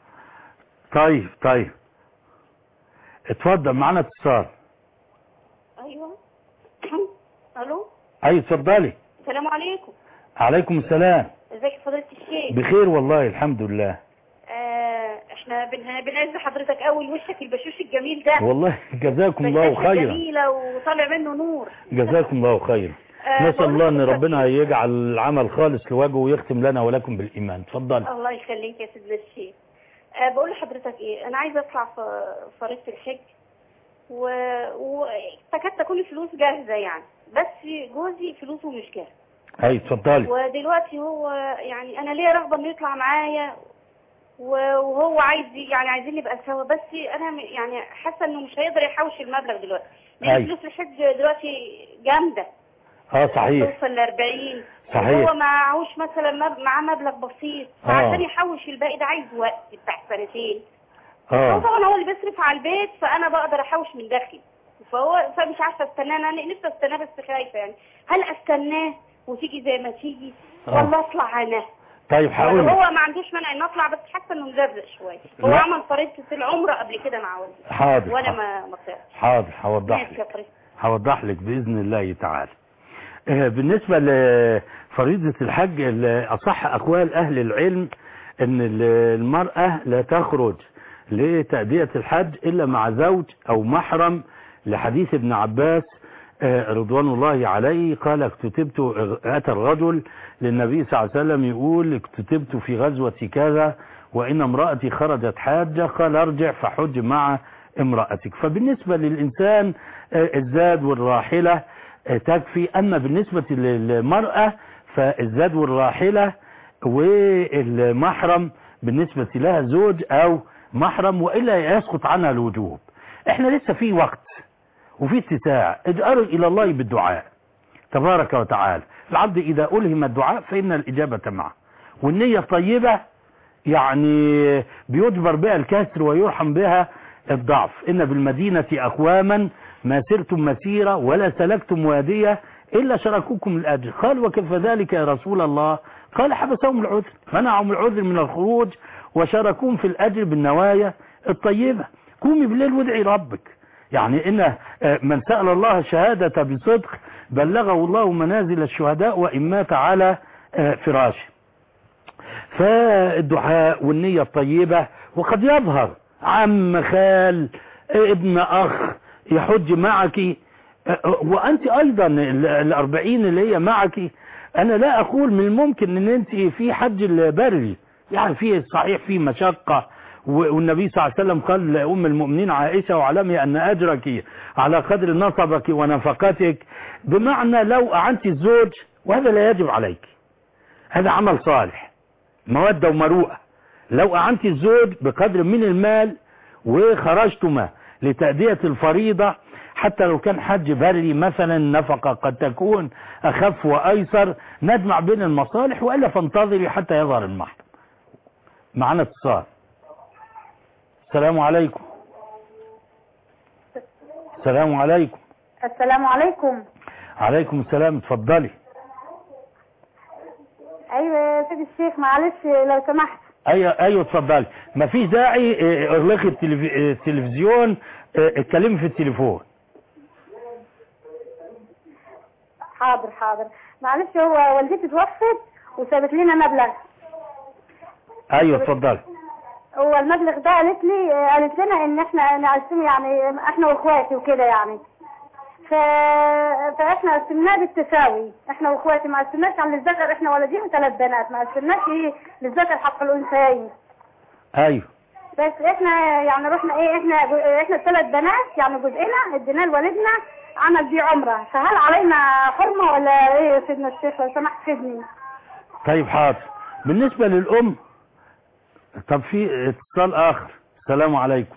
S2: طيب اتفضل معانا اتصال.
S11: ايوه الو.
S2: ايوه اتفضلي.
S11: السلام عليكم.
S2: عليكم السلام.
S11: ازيك يا فضيله الشيخ؟
S2: بخير والله الحمد لله.
S11: احنا بنعز حضرتك قوي، وشك البشوش الجميل ده
S2: والله جزاكم الله خيرا.
S11: جميله وطالع منه نور.
S2: جزاكم الله خيرا. نسأل الله ان ربنا يجعل العمل خالص لوجهه ويختم لنا ولكم بالايمان. اتفضل.
S11: الله يخليك يا سيدنا الشيخ. بقول لحضرتك ايه، انا عايزه اطلع في فريضه الحج وتكاد تكون الفلوس جاهزه يعني، بس جوزي فلوسه مش جاهزه.
S2: اي اتفضلي.
S11: ودلوقتي هو يعني انا ليا رغبه انه يطلع معايا وهو عايزين نبقى سوا، بس انا يعني حاسه انه مش هيقدر يحوش المبلغ دلوقتي لان فلوس الحج دلوقتي جامده.
S2: صحيح.
S11: توصل ل 40.
S2: صحيح.
S11: هو معهوش مثلا معاه مبلغ بسيط، فعشان يحوش الباقي ده عايز وقت بتاع سنتين. طبعا هو اللي بيصرف على البيت، فانا بقدر احوش من دخلي، فمش عارفه استناه. انا نفسي استناه بس خايفه يعني، هل استناه وتيجي زي ما تيجي ولا اطلع انا؟
S2: طيب هقول لك.
S11: هو ما عندوش مانع ان اطلع، بس حاسه انه مزرق شويه. هو عمل فريضه العمره قبل كده مع والدي.
S2: حاضر.
S11: وانا ما طلعتش.
S2: حاضر هوضح لك باذن الله تعالى. بالنسبه لفريضه الحج، اصح اقوال اهل العلم ان المراه لا تخرج لتأدية الحج الا مع زوج او محرم، لحديث ابن عباس رضوان الله عليه قال اكتتبت، اتى الرجل للنبي صلى الله عليه وسلم يقول اكتتبت في غزوة كذا وان امرأتي خرجت حاجة، قال ارجع فحج مع امرأتك. فبالنسبة للإنسان الزاد والراحلة تكفي، اما بالنسبة للمرأة فالزاد والراحلة والمحرم بالنسبة لها زوج او محرم، وإلا يسقط عنها الوجوب. احنا لسه في وقت وفي اتساع، اجأروا إلى الله بالدعاء تبارك وتعالى. العبد إذا ألهم الدعاء فإن الإجابة معه، والنية طيبة يعني بيجبر بها الكسر ويرحم بها الضعف. إن بالمدينة أقواما ما سرتم مسيرة ولا سلكتم وادية إلا شركوكم الأجر. قال وكيف ذلك يا رسول الله؟ قال حبسهم العذر، منعهم العذر من الخروج وشاركوهم في الأجر بالنوايا الطيبة. قومي بالليل وادعي ربك، يعني إن من سأل الله الشهادة بصدق بلغه الله منازل الشهداء وإن مات على فراشه. فالدعاء والنية الطيبة، وقد يظهر عم خال ابن أخ يحج معك وأنت أيضا 40 اللي هي معك. أنا لا أقول من الممكن أن أنت في حج البري، يعني فيه صحيح فيه مشقة، والنبي صلى الله عليه وسلم قال لأم المؤمنين عائشة واعلمي أن أجرك على قدر نصبك ونفقتك، بمعنى لو أعنت الزوج، وهذا لا يجب عليك، هذا عمل صالح مودة ومروءة. لو أعنت الزوج بقدر من المال وخرجتما لتأدية الفريضة، حتى لو كان حج بري مثلا نفقة قد تكون أخف وأيسر، نجمع بين المصالح، وإلا فانتظري حتى يظهر المحرم. معنا اتصال. السلام عليكم. السلام عليكم.
S12: السلام عليكم.
S2: عليكم السلام، اتفضلي.
S12: ايوه يا سيدي الشيخ، معلش لو سمحت.
S2: ايوه اتفضلي، مفيش داعي اغلقي التلفزيون، اتكلمي في التليفون.
S12: حاضر. معلش هو والدتي توفت وسابت لنا مبلغ.
S2: ايوه اتفضلي.
S12: هو المبلغ ده قالت لنا ان احنا نقسمه، يعني احنا واخواتي وكده يعني، فاحنا قسمناه بالتساوي، احنا واخواتي، ما قسمناش على الذكر، احنا ولدين 3 بنات، ما قسمناش للذكر حق الانثيين.
S2: ايوه.
S12: بس احنا يعني رحنا ايه، احنا 3 بنات يعني جزئنا اديناه لوالدنا عمل بيه عمره، فهل علينا حرمه ولا ايه يا سيدنا الشيخ لو سمحت فيدني؟
S2: طيب حاضر. بالنسبه للام، طب في اتصال اخر. السلام عليكم.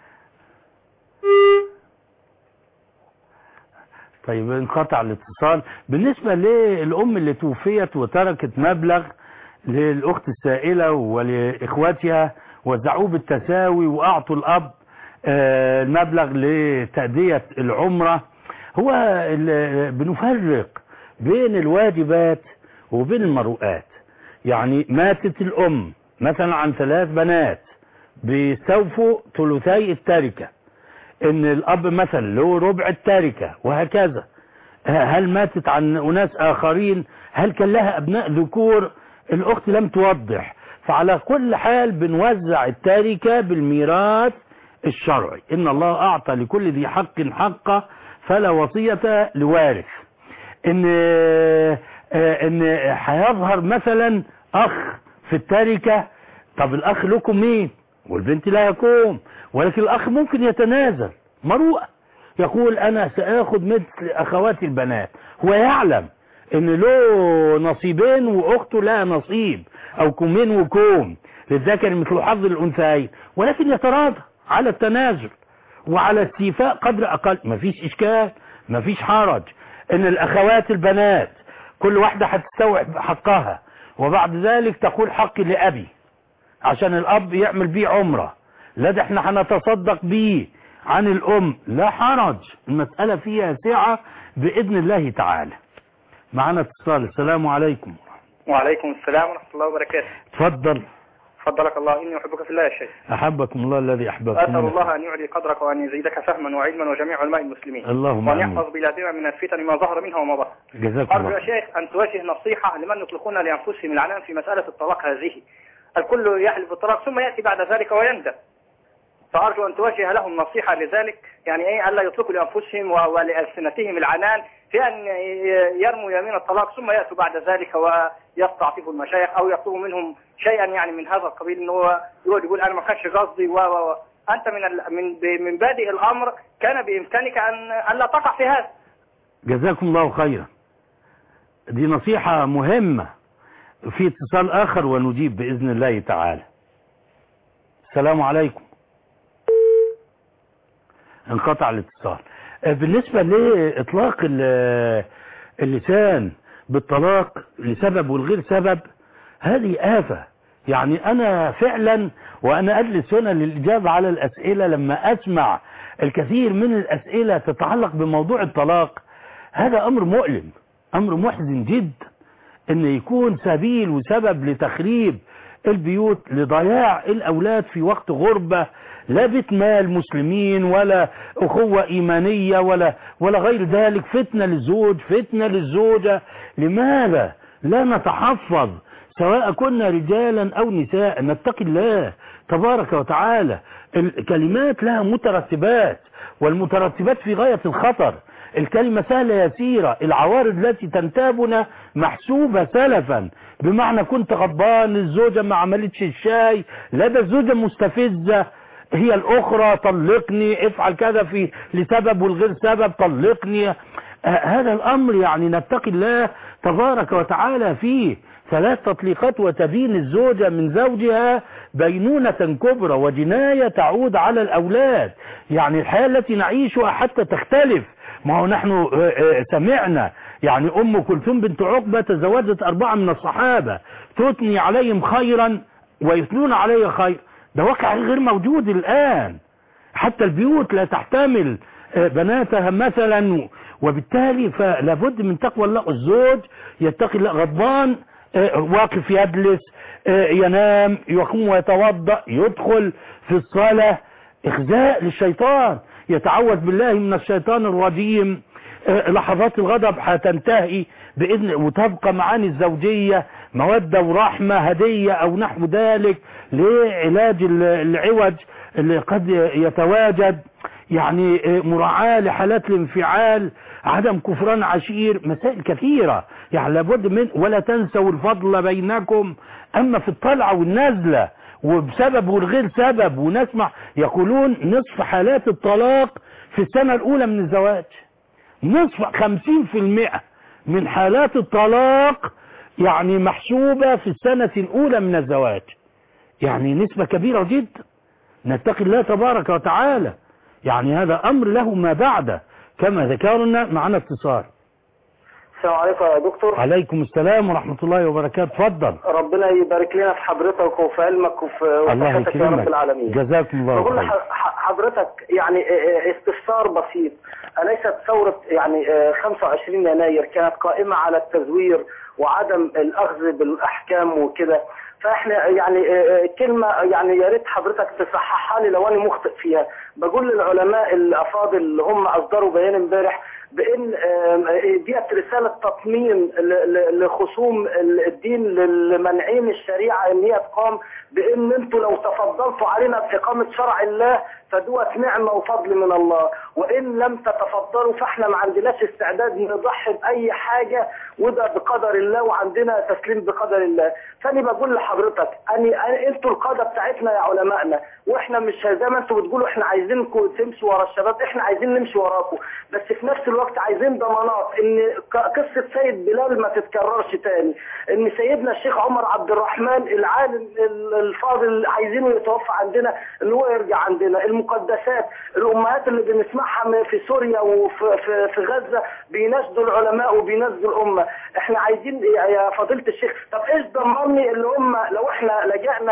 S2: طيب انقطع الاتصال. بالنسبه للام اللي توفيت وتركت مبلغ للاخت السائله ولاخواتها وزعوه بالتساوي واعطوا الاب المبلغ لتأدية العمرة، هو بنفرق بين الواجبات وبين المروءات. يعني ماتت الام مثلا عن 3 بنات بيستوفوا ثلثي التركة، ان الاب مثلا له ربع التركة وهكذا. هل ماتت عن اناس اخرين؟ هل كان لها ابناء ذكور؟ الاخت لم توضح. فعلى كل حال بنوزع التركة بالميراث الشرعي. ان الله اعطى لكل ذي حق حقه فلا وصية لوارث. ان هيظهر مثلا اخ في التركة، طب الاخ لكم مين والبنت لا يكون، ولكن الاخ ممكن يتنازل مروءة، يقول انا ساخذ مثل اخواتي البنات. هو يعلم ان له نصيبين واخته لها نصيب، او كومين وكوم للذكر مثل حظ الانثيين، ولكن يتراضى على التنازل وعلى استيفاء قدر اقل. مفيش اشكال، مفيش حرج ان الاخوات البنات كل واحدة هتستوعب حقها، وبعد ذلك تقول حقي لابي عشان الاب يعمل بيه عمرة، لا ده احنا هنتصدق بيه عن الام، لا حرج. المسألة فيها سعة باذن الله تعالى. معنا اتصال. السلام عليكم.
S13: وعليكم السلام ورحمة الله وبركاته.
S2: تفضل.
S13: فضلك الله، إني أحبك في الله يا شيخ.
S2: أحبكم الله الذي أحببكم.
S13: أسأل الله أن يعلي قدرك وأن يزيدك فهما وعلما وجميع علماء المسلمين.
S2: اللهم
S13: وأن يحفظ بلادنا من الفتن ما ظهر منها وما بطن.
S2: جزاكم الله.
S13: أرجو يا شيخ أن توجه نصيحة لمن يطلقون لأنفسهم العنان في مسألة الطلاق هذه. الكل يحلف بالطلاق ثم يأتي بعد ذلك ويندم. فأرجو أن توجه لهم نصيحة لذلك، يعني إيه، ألا يطلقوا لأنفسهم ولألسنتهم العنان في أن يرموا يمين الطلاق ثم يأتوا بعد ذلك ويستعطفوا المشايخ أو يطلبوا منهم شيئا يعني من هذا القبيل، إنه هو يقول أنا ما كانش قصدي أنت من بادئ الأمر كان بإمكانك أن لا تقع في هذا.
S2: جزاكم الله خيرا. دي نصيحة مهمة. في اتصال آخر ونجيب بإذن الله تعالى. السلام عليكم. انقطع الاتصال. بالنسبة لإطلاق اللسان بالطلاق لسبب والغير سبب، هذه آفة. يعني أنا فعلا وأنا أجلس هنا للإجابة على الأسئلة لما أسمع الكثير من الأسئلة تتعلق بموضوع الطلاق، هذا أمر مؤلم، أمر محزن جدا، أن يكون سبيل وسبب لتخريب البيوت، لضياع الأولاد في وقت غربة، لا بيت مال مسلمين ولا أخوة إيمانية ولا غير ذلك، فتنة للزوج، فتنة للزوجة. لماذا لا نتحفظ سواء كنا رجالا أو نساء؟ نتقي الله تبارك وتعالى. الكلمات لها مترتبات، والمترتبات في غاية الخطر. الكلمة سهلة يسيرة، العوارض التي تنتابنا محسوبة سلفا، بمعنى كنت غضبان، الزوجة ما عملتش الشاي، لا ده الزوجة مستفزة، هي الأخرى طلقني، افعل كذا في لسبب والغير سبب، طلقني. هذا الأمر يعني نتقي الله تبارك وتعالى فيه. 3 تطليقات وتبين الزوجة من زوجها بينونة كبرى وجناية تعود على الأولاد. يعني الحياة التي نعيشها حتى تختلف. ما هو نحن سمعنا يعني أم كلثوم بنت عقبة تزوجت 4 من الصحابة، تثني عليهم خيرا ويثنون عليه خير. ده واقع غير موجود الآن. حتى البيوت لا تحتمل بناتها مثلا، وبالتالي فلا بد من تقوى الله. الزوج يتقي الله، غضبان واقف يجلس ينام، يقوم ويتوضأ، يدخل في الصلاة، إخزاء للشيطان، يتعوذ بالله من الشيطان الرجيم. لحظات الغضب هتنتهي بإذن، وتبقى معاني الزوجية مودة ورحمة، هدية أو نحو ذلك لعلاج العوج اللي قد يتواجد. يعني مراعاة لحالات الانفعال، عدم كفران عشير، مسائل كثيرة يعني لابد من. ولا تنسوا الفضل بينكم. أما في الطلعة والنزلة وبسبب والغير سبب، ونسمع يقولون نصف حالات الطلاق في السنة الأولى من الزواج، نصف 50% من حالات الطلاق يعني محسوبة في السنة الأولى من الزواج، يعني نسبة كبيرة جدا. نتقي الله تبارك وتعالى، يعني هذا أمر له ما بعده كما ذكرنا. معنا اتصال.
S14: السلام عليكم يا دكتور.
S2: عليكم السلام ورحمة الله وبركاته. اتفضل.
S14: ربنا يبارك لنا في حضرتك وفي علمك وفي صحتك يا رب العالمين.
S2: جزاكم الله
S14: خير. بقول حضرتك يعني استفسار بسيط، أليست ثورة يعني 25 يناير كانت قائمة على التزوير وعدم الأخذ بالأحكام وكده؟ فاحنا يعني كلمة يعني يا ريت حضرتك تصححها لي لو انا مخطئ فيها. بقول للعلماء الافاضل اللي هم اصدروا بيان امبارح بان ديت رسالة تطمين لخصوم الدين لمنعين الشريعة ان هي تقام، بان انتوا لو تفضلتوا علينا باقامة شرع الله فدوت نعمة وفضل من الله، وان لم تتفضلوا فاحنا ما عندناش استعداد نضحي باي حاجة، وده بقدر الله وعندنا تسليم بقدر الله. فاني بقول لحضرتك انتوا القادة بتاعتنا يا علمائنا، واحنا مش زي ما انتوا بتقولوا احنا عايزينكم تمشوا ورا الشباب، احنا عايزين نمشي وراكم، بس في نفس الوقت عايزين ضمانات ان قصة سيد بلال ما تتكررش تاني، ان سيدنا الشيخ عمر عبد الرحمن العالم الفاضل عايزينه يتوفى عندنا، ان هو يرجع عندنا. المقدسات الامهات اللي بنسمعها في سوريا وفي غزة بيناشدوا العلماء وبيناشدوا الامة، احنا عايزين يا فضيلة الشيخ طب ايش ضمني اللي هم لو احنا لجأنا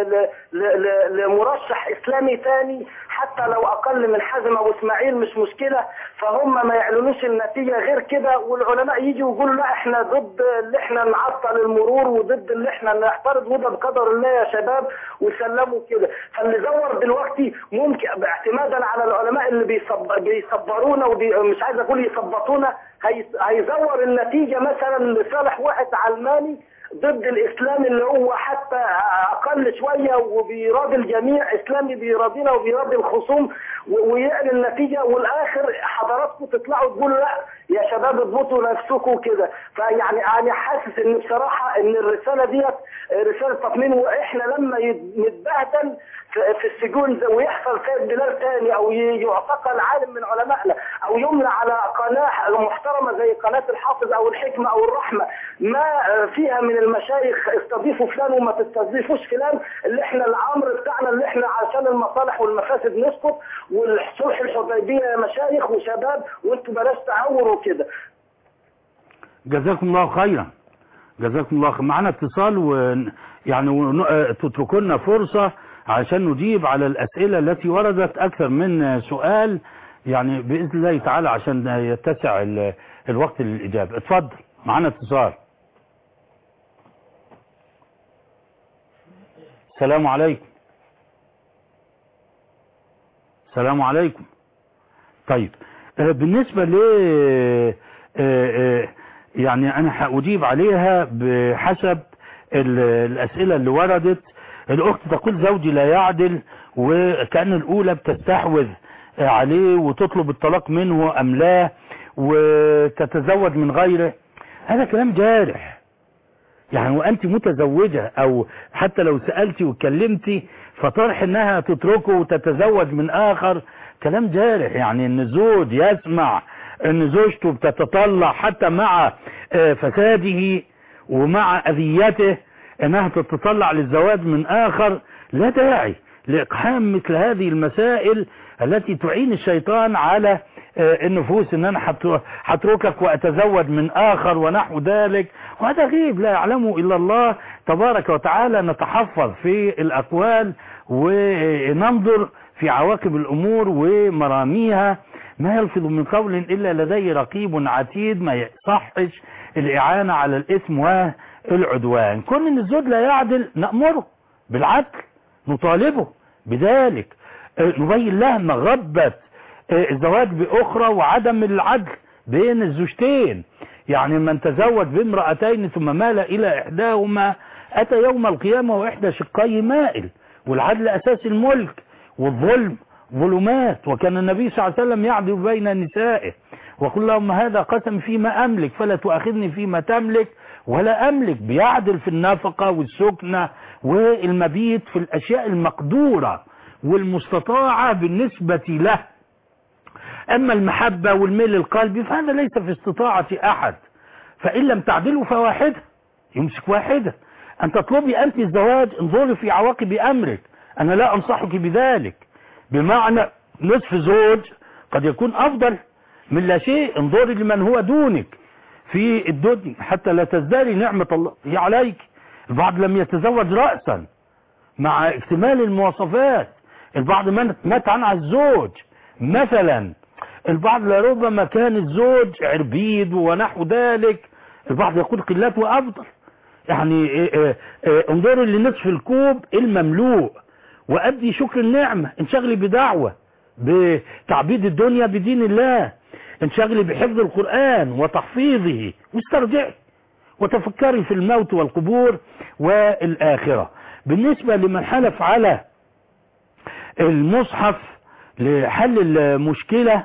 S14: لمرشح اسلامي تاني حتى لو اقل من حازم ابو اسماعيل مش مشكلة، فهم ما يعلنوش النتيجة غير كده، والعلماء يجوا يقولوا لا احنا ضد اللي احنا نعطل المرور وضد اللي احنا نعترض، وده بقدر الله يا شباب وسلموا كده. فاللي زور دلوقتي ممكن باعتمادا على العلماء اللي بيصبرونا مش عايز اقول يثبطونا، هيزور النتيجة مثلا لصالح واحد علماني ضد الاسلام اللي هو حتى اقل شوية وبيراضي الجميع، اسلامي بيراضينا وبيراضي الخصوم، ويعلن النتيجة والاخر حضراتكم تطلعوا تقولوا لا يا شباب اضبطوا نفسكم كده. فيعني انا حاسس ان بصراحة ان الرسالة ديت رسالة تطمين، واحنا لما نتبهدل في السجون ويحصل سيد بلال تاني او يعتقل عالم من علمائنا او يمنع على قناة محترمة زي قناة الحافظ او الحكمة او الرحمة ما فيها من المشايخ استضيفوا فلان وما تستضيفوش فلان، اللي احنا الامر بتاعنا اللي احنا عشان المصالح والمفاسد نسكت، والصلح الحديبية يا مشايخ وشباب وانتوا بلاش تعوروا كده.
S2: جزاكم الله خيرا. جزاكم الله خيرا. معنا اتصال ويعني تتركوا لنا فرصة عشان نجيب على الأسئلة التي وردت أكثر من سؤال يعني بإذن الله تعالى عشان يتسع الوقت للإجابة. اتفضل. معنا اتصال. السلام عليكم. السلام عليكم. طيب بالنسبة ل يعني أنا هأجيب عليها بحسب الأسئلة اللي وردت. الأخت تقول زوجي لا يعدل، وكأن الأولى بتستحوذ عليه وتطلب الطلاق منه أم لا، وتتزوج من غيره. هذا كلام جارح يعني، وأنت متزوجة أو حتى لو سألتي وكلمتي فطرح أنها تتركه وتتزوج من آخر كلام جارح. يعني أن الزوج يسمع أن زوجته بتتطلع حتى مع فساده ومع أذيته أنها تتطلع للزواج من آخر، لا داعي لإقحام مثل هذه المسائل التي تعين الشيطان على النفوس، ان انا هتركك واتزوج من اخر ونحو ذلك، وهذا غيب لا يعلمه الا الله تبارك وتعالى. نتحفظ في الاقوال وننظر في عواقب الامور ومراميها، ما يلفظ من قول الا لديه رقيب عتيد. ما يصحش الاعانة على الاثم والعدوان. كون ان الزوج لا يعدل نأمره بالعدل، نطالبه بذلك، نبين له مغبة الزواج بأخرى وعدم العدل بين الزوجتين. يعني من تزوج بامرأتين ثم مال إلى إحداهما أتى يوم القيامة وإحدى شقيه مائل، والعدل أساس الملك، والظلم ظلمات. وكان النبي صلى الله عليه وسلم يعدل بين نسائه وقل لهم هذا قسم فيما أملك فلا تؤاخذني فيما تملك ولا أملك، بيعدل في النفقة والسكنة والمبيت في الأشياء المقدورة والمستطاعة بالنسبة له. أما المحبة والميل القلبي فهذا ليس في استطاعة أحد، فإن لم تعدلوا فواحدة، يمسك واحدة. أن تطلبي أنت الزواج انظري في عواقب أمرك، أنا لا أنصحك بذلك، بمعنى نصف زوج قد يكون أفضل من لا شيء. انظري لمن هو دونك في الدنيا حتى لا تزدري نعمة الله عليك. البعض لم يتزوج رأسا مع اكتمال المواصفات، البعض مات عنها الزوج مثلا، البعض لربما كان الزوج عربيد ونحو ذلك، البعض يقول قلات وأفضل. يعني انظروا لنصف الكوب المملوء وأدي شكر النعمة، انشغلي بدعوة بتعبيد الدنيا بدين الله، انشغلي بحفظ القرآن وتحفيظه، واسترجعي وتفكري في الموت والقبور والآخرة. بالنسبة لمن حلف على المصحف لحل المشكلة،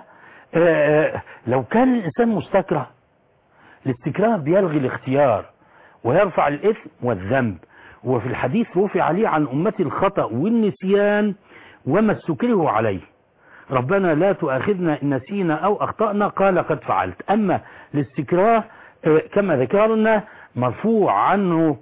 S2: لو كان الإنسان مستكره، الاستكراه بيلغي الاختيار ويرفع الإثم والذنب، وفي الحديث رفع عليه عن أمتي الخطأ والنسيان وما استكره عليه. ربنا لا تؤاخذنا إن نسينا أو أخطأنا، قال قد فعلت. أما الاستكراه كما ذكرنا مرفوع عنه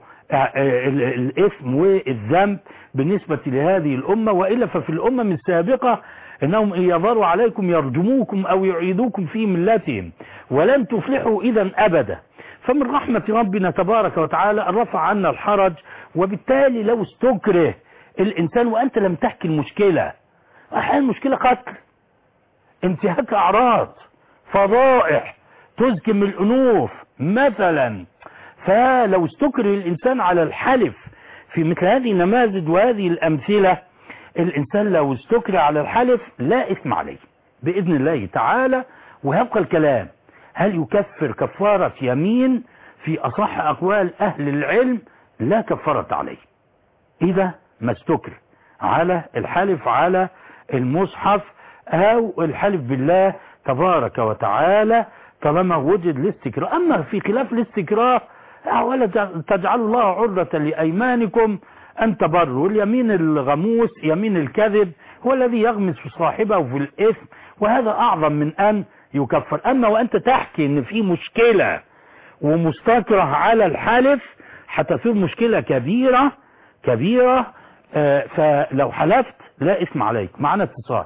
S2: الإثم والذنب بالنسبة لهذه الأمة، وإلا ففي الأمم السابقة إنهم إن يظهروا عليكم يرجموكم أو يعيدوكم في ملتهم ولن تفلحوا إذا أبدا. فمن رحمة ربنا تبارك وتعالى أن رفع عنا الحرج، وبالتالي لو استكره الإنسان وأنت لم تحكي المشكلة، أحيانا المشكلة قتل، انتهاك أعراض، فضائح، تزكم الأنوف مثلا، فلو استكره الإنسان على الحلف في مثل هذه النماذج وهذه الأمثلة، الإنسان لو استكره على الحلف لا إثم عليه بإذن الله تعالى. ويبقى الكلام هل يكفر كفارة يمين؟ في أصح أقوال أهل العلم لا كفارة عليه إذا ما استكر على الحلف على المصحف أو الحلف بالله تبارك وتعالى طالما وجد الاستكراه. أما في خلاف الاستكراه ولا تجعلوا الله عرضة لأيمانكم أن تبروا، اليمين الغموس يمين الكذب هو الذي يغمس في صاحبه في الإثم، وهذا أعظم من أن يكفر. أما وأنت تحكي أن في مشكلة ومستكره على الحلف هتصير مشكلة كبيرة كبيرة، فلو حلفت لا إثم عليك. معنا اتصال.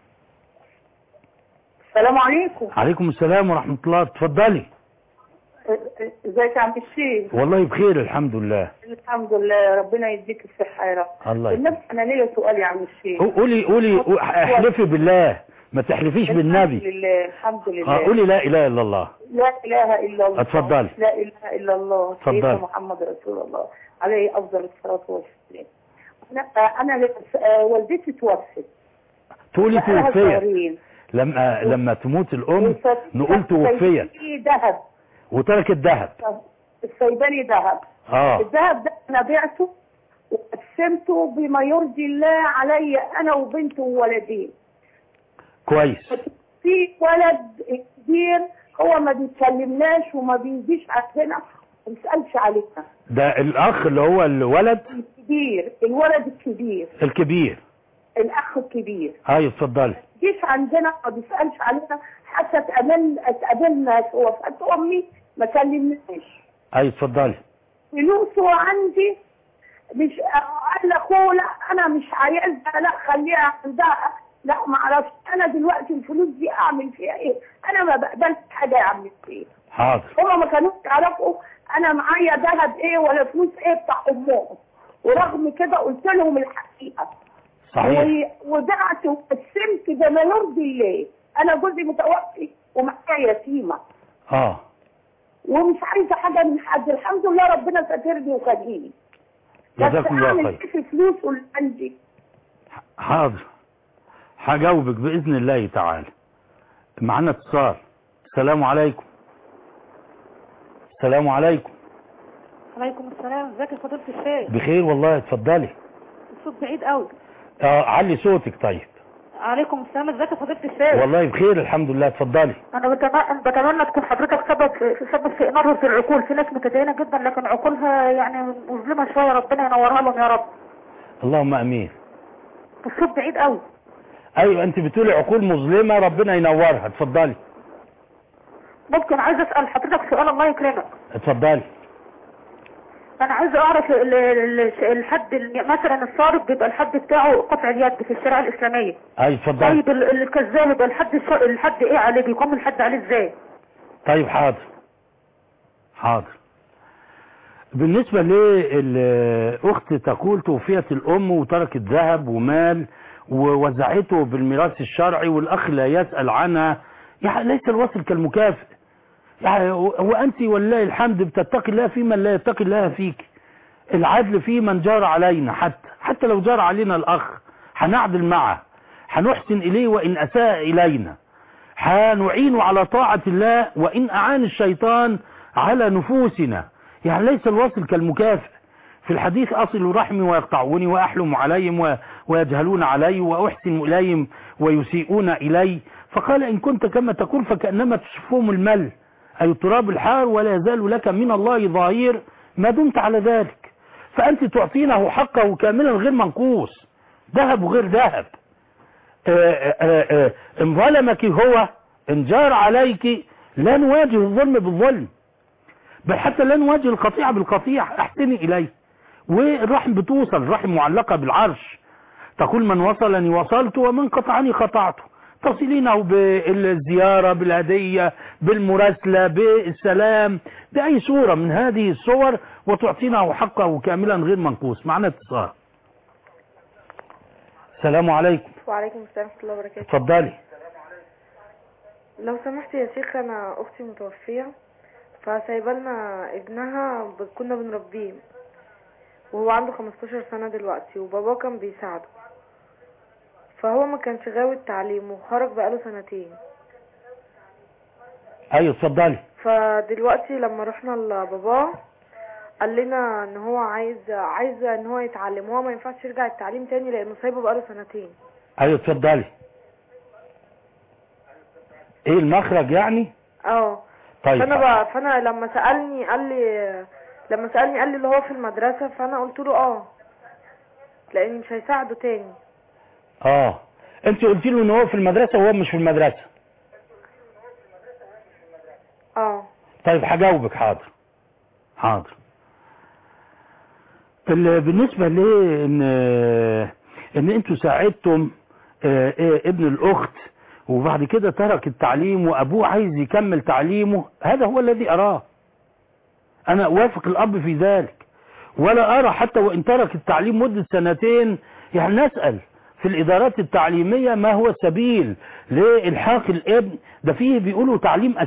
S15: السلام عليكم.
S2: عليكم السلام ورحمة الله، تفضلي.
S15: ازيك يا عم الشيخ؟
S2: والله بخير الحمد لله.
S15: الحمد لله، ربنا يديك الصحة يا رب.
S2: الله
S15: يديك. انا ليا سؤال يا عم الشيخ.
S2: قولي احلفي بالله، ما تحلفيش بالنبي.
S15: الحمد لله الحمد لله.
S2: قولي لا اله الا الله.
S15: لا اله الا الله.
S2: اتفضلي.
S15: لا اله الا الله.
S2: اتفضلي.
S15: سيدنا محمد رسول الله عليه افضل الصلاة والسلام. انا والدتي توفت.
S2: تقولي توفيت؟ لما تموت الام نقول توفيت.
S15: ذهب
S2: وترك الذهب.
S15: الصيدلي ذهب. الذهب ده انا بعته وقسمته بما يرضي الله علي انا وبنته وولدين.
S2: كويس.
S15: في ولد كبير هو ما بيتكلمناش وما بيجيش عندنا وما بيسالش علينا. ده
S2: الاخ اللي هو الولد
S15: الكبير، الولد
S2: الكبير
S15: الاخ الكبير.
S2: ايوه اتفضلي.
S15: جيش عندنا ما بيسالش علينا، حتى اتقابلنا في وفاه امي ما كلمناش.
S2: ايوه اتفضلي.
S15: فلوسه عندي مش قال لاخوه لا انا مش عايزها، لا خليها عندها، لا ما اعرفش انا دلوقتي الفلوس دي اعمل فيها ايه، انا ما بقبلش حاجه اعمل فيها.
S2: حاضر.
S15: هما ما كانوش يعرفوا انا معايا ذهب ايه ولا فلوس ايه بتاع امهم، ورغم كده قلت لهم الحقيقه.
S2: صحيح.
S15: ودعت وقسمت بما يرضي الله. انا جوزي متوفي ومعايا يتيمه. ومش عايزه حاجه من حد، الحمد لله ربنا ساترني وخليني.
S2: جزاكم الله خير.
S15: بس اعمل في فلوس اللي عندي.
S2: حاضر هجاوبك باذن الله تعالى. معانا اتصال. السلام عليكم. السلام عليكم.
S7: وعليكم السلام. ازيك يا فضيلة الشيخ؟
S2: بخير والله، اتفضلي.
S7: الصوت بعيد قوي.
S2: علي صوتك. طيب
S7: عليكم السلام. ازيك يا فضيله الشيخ؟
S2: والله بخير الحمد لله. اتفضلي.
S7: انا بتمنى تكون حضرتك سبب في اناره العقول. في ناس متدينه جدا لكن عقولها يعني مظلمه شويه، ربنا ينورها لهم يا رب.
S2: اللهم امين.
S7: الصوت بعيد قوي.
S2: ايوه انت بتقولي عقول مظلمه ربنا ينورها. اتفضلي.
S7: ممكن عايز اسال حضرتك سؤال الله يكرمك؟
S2: اتفضلي.
S7: انا عايز اعرف الحد مثلا السارق بيبقى الحد بتاعه قطع اليد في الشريعه الاسلاميه.
S2: ايوه اتفضلي.
S7: طيب الكذاب يبقى الحد ايه عليه؟ بيقوم الحد عليه ازاي؟
S2: طيب حاضر. بالنسبه للاخت تقول توفيت الام وتركت ذهب ومال ووزعته بالميراث الشرعي والاخ لا يسال عنها، يعني ليس الوصل كالمكافئ. يعني وأنت والله الحمد بتتقي الله في من لا يتقي الله فيك. العدل في من جار علينا، حتى لو جار علينا الأخ هنعدل معه، هنحسن إليه وإن أساء إلينا، هنعين على طاعة الله وإن أعان الشيطان على نفوسنا. يعني ليس الوصل كالمكافئ. في الحديث أصل رحمي ويقطعوني وأحلم عليهم ويجهلون علي وأحسن إليهم ويسيئون إلي. فقال إن كنت كما تقول فكأنما تشفهم المل أي التراب الحار ولا يزال لك من الله ظهير ما دمت على ذلك. فأنت تعطينه حقه كاملا غير منقوص، ذهب وغير ذهب. إن ظلمك هو، إن جار عليك، لا نواجه الظلم بالظلم، بل حتى لا نواجه القطيعة بالقطيعة. احسني إليه. والرحم بتوصل، الرحم معلقة بالعرش. تقول من وصلني وصلت ومن قطعني قطعته. تصلينه بالزيارة، بالهدية، بالمراسلة، بالسلام، بأي صورة من هذه الصور، وتعطينه حقه كاملا غير منقوص. معنا اتصال. السلام عليكم.
S16: وعليكم السلام ورحمة الله وبركاته.
S2: اتفضلي.
S16: لو سمحت يا شيخ، أنا أختي متوفية فسايبه لنا ابنها كنا بنربيه وهو عنده 15 سنة دلوقتي، وباباه كان بيساعده، فهو ما كانش غاوي التعليم وخرج بقاله سنتين.
S2: ايوه اتفضلي.
S16: فدلوقتي لما رحنا لباباه قال لنا ان هو عايز ان هو يتعلم، وهو ما ينفعش يرجع التعليم تاني لانه سايبه بقاله سنتين.
S2: ايوه اتفضلي. ايه المخرج يعني؟
S16: طيب. فانا لما سألني قال لي اللي هو في المدرسة، فانا قلت له لاني مش هيساعده تاني.
S2: انت قلت له ان هو في المدرسة وهو مش في المدرسة. طيب هجاوبك. حاضر. بالنسبة ليه ان انتوا ساعدتم ابن الاخت وبعد كده ترك التعليم وابوه عايز يكمل تعليمه، هذا هو الذي اراه. انا اوافق الاب في ذلك، ولا ارى حتى وان ترك التعليم مدة سنتين، يعني نسأل في الادارات التعليمية ما هو السبيل لإلحاق الابن. ده فيه بيقولوا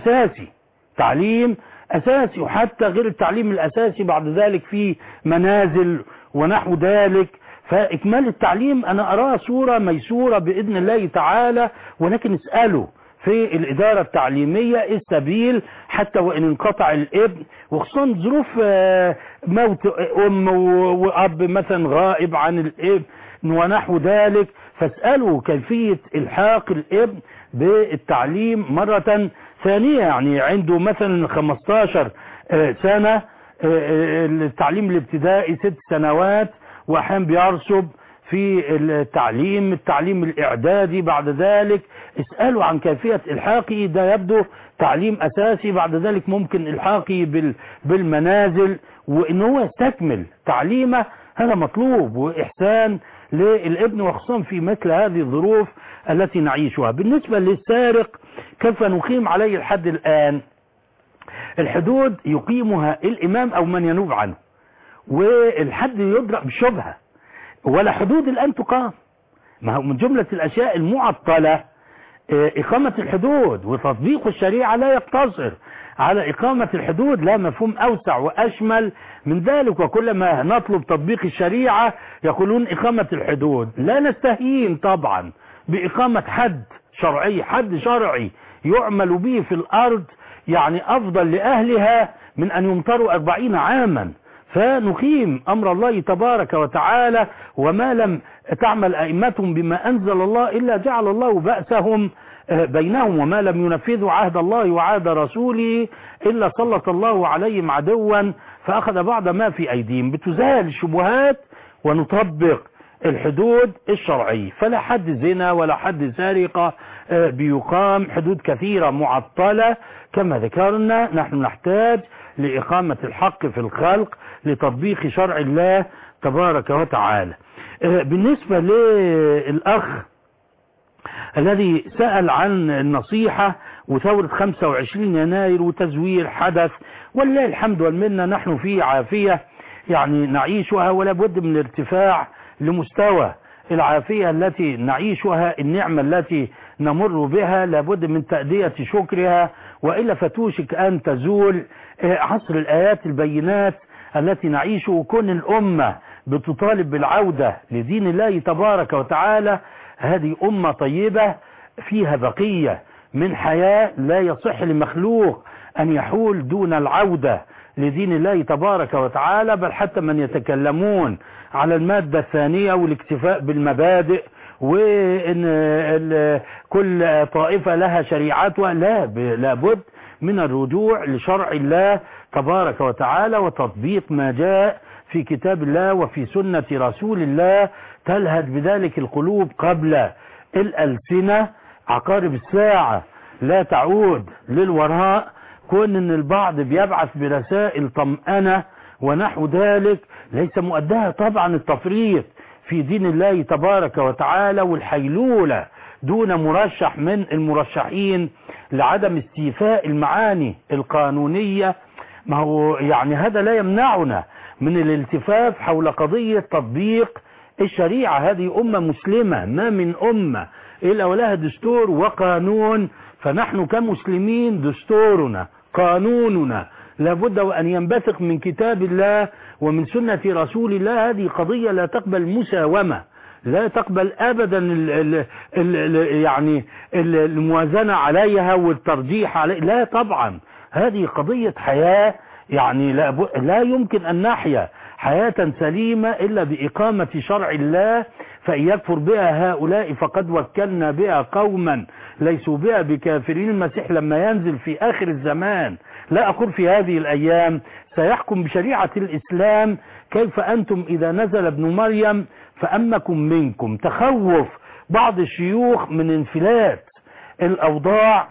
S2: تعليم اساسي، وحتى غير التعليم الاساسي بعد ذلك في منازل ونحو ذلك. فاكمال التعليم انا اراه صورة ميسورة باذن الله تعالى، ولكن اسألوا في الادارة التعليمية السبيل حتى وان انقطع الابن، وخصوصا ظروف موت ام واب مثلا غائب عن الابن ونحو ذلك. فاسألوا كيفية الحاق الابن بالتعليم مرة ثانية. يعني عنده مثلا 15 سنة، التعليم الابتدائي 6 سنوات، واحيانا بيرسب في التعليم الاعدادي بعد ذلك. اسألوا عن كيفية الحاقه. ده يبدو تعليم اساسي، بعد ذلك ممكن الحاقه بالمنازل، وان هو يستكمل تعليمه. هذا مطلوب واحسان للابن، وخصوصا في مثل هذه الظروف التي نعيشها. بالنسبة للسارق كيف نقيم عليه الحد الآن؟ الحدود يقيمها الإمام أو من ينوب عنه، والحد يدرأ بشبهة، ولا حدود الآن تقام. ما هو من جملة الأشياء المعطلة إقامة الحدود، وتطبيق الشريعة لا يقتصر على إقامة الحدود، لا مفهوم أوسع وأشمل من ذلك. وكلما نطلب تطبيق الشريعة يقولون إقامة الحدود. لا نستهين طبعا بإقامة حد شرعي يعمل به في الأرض، يعني أفضل لأهلها من أن يمطروا 40 عاما. فنقيم أمر الله تبارك وتعالى. وما لم تعمل أئمتهم بما أنزل الله إلا جعل الله بأسهم بينهم، وما لم ينفذوا عهد الله وعهد رسوله إلا سلط الله عليهم عدوا فأخذ بعض ما في أيديهم. بتزال الشبهات ونطبق الحدود الشرعية، فلا حد زنا ولا حد سارقة بيقام، حدود كثيرة معطلة كما ذكرنا. نحن نحتاج لإقامة الحق في الخلق لتطبيق شرع الله تبارك وتعالى. بالنسبة للأخ الذي سأل عن النصيحة وثورة 25 يناير وتزوير حدث، ولله الحمد والمنة نحن في عافية يعني نعيشها، ولا بد من الارتفاع لمستوى العافية التي نعيشها، النعمة التي نمر بها لابد من تأدية شكرها، وإلا فتوشك أن تزول عصر الآيات البينات التي نعيشه. وكون الأمة بتطالب بالعودة لدين الله تبارك وتعالى، هذه أمة طيبة فيها بقية من حياة، لا يصح لمخلوق أن يحول دون العودة لدين الله تبارك وتعالى. بل حتى من يتكلمون على المادة الثانية والاكتفاء بالمبادئ وإن كل طائفة لها شريعتها، لا بد من الرجوع لشرع الله تبارك وتعالى وتطبيق ما جاء في كتاب الله وفي سنة رسول الله. تلهج بذلك القلوب قبل الألسنة. عقارب الساعة لا تعود للوراء. كون ان البعض بيبعث برسائل طمأنة ونحو ذلك ليس مؤدها طبعا التفريط في دين الله تبارك وتعالى والحيلولة دون مرشح من المرشحين لعدم استيفاء المعاني القانونية. ما هو يعني هذا لا يمنعنا من الالتفاف حول قضية تطبيق الشريعة. هذه أمة مسلمة، ما من أمة إلا ولها دستور وقانون، فنحن كمسلمين دستورنا قانوننا لابد وأن ينبثق من كتاب الله ومن سنة رسول الله. هذه قضية لا تقبل مساومة، لا تقبل أبدا يعني الموازنة عليها والترجيح عليها، لا طبعا. هذه قضية حياة، يعني لا يمكن أن نحيا حياة سليمة إلا بإقامة شرع الله. فإن يكفر بها هؤلاء فقد وكلنا بها قوما ليسوا بها بكافرين. المسيح لما ينزل في آخر الزمان، لا أقول في هذه الأيام، سيحكم بشريعة الإسلام. كيف أنتم إذا نزل ابن مريم فأمكم منكم. تخوف بعض الشيوخ من انفلات الأوضاع،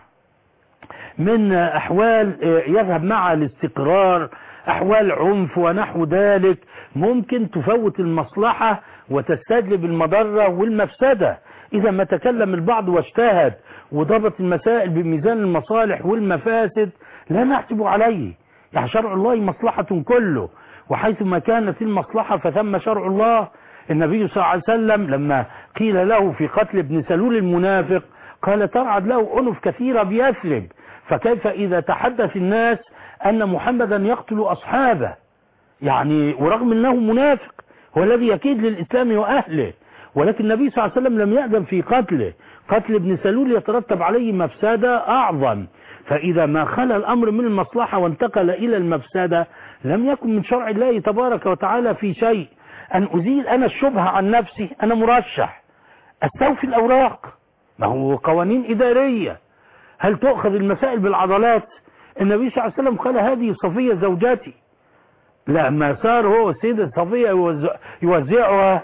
S2: من أحوال يذهب مع الاستقرار، أحوال عنف ونحو ذلك، ممكن تفوت المصلحة وتستجلب المضرة والمفسدة. إذا ما تكلم البعض واجتهد وضبط المسائل بميزان المصالح والمفاسد لا نحسب عليه. يعني شرع الله مصلحة كله، وحيث ما كانت المصلحة فثم شرع الله. النبي صلى الله عليه وسلم لما قيل له في قتل ابن سلول المنافق قال ترعد له أنف كثيرة بيثرب، فكيف إذا تحدث الناس أن محمدا يقتل أصحابه، يعني ورغم أنه منافق هو الذي يكيد للإسلام وأهله. ولكن النبي صلى الله عليه وسلم لم يأذن في قتله. قتل ابن سلول يترتب عليه مفسدة أعظم. فإذا ما خلى الأمر من المصلحة وانتقل إلى المفسدة لم يكن من شرع الله تبارك وتعالى في شيء. أن أزيل أنا الشبهة عن نفسي، أنا مرشح أستوفي الأوراق، ما هو قوانين إدارية. هل تؤخذ المسائل بالعضلات؟ النبي صلى الله عليه وسلم قال هذه صفية زوجتي. لما صار هو السيدة صفية يوزعها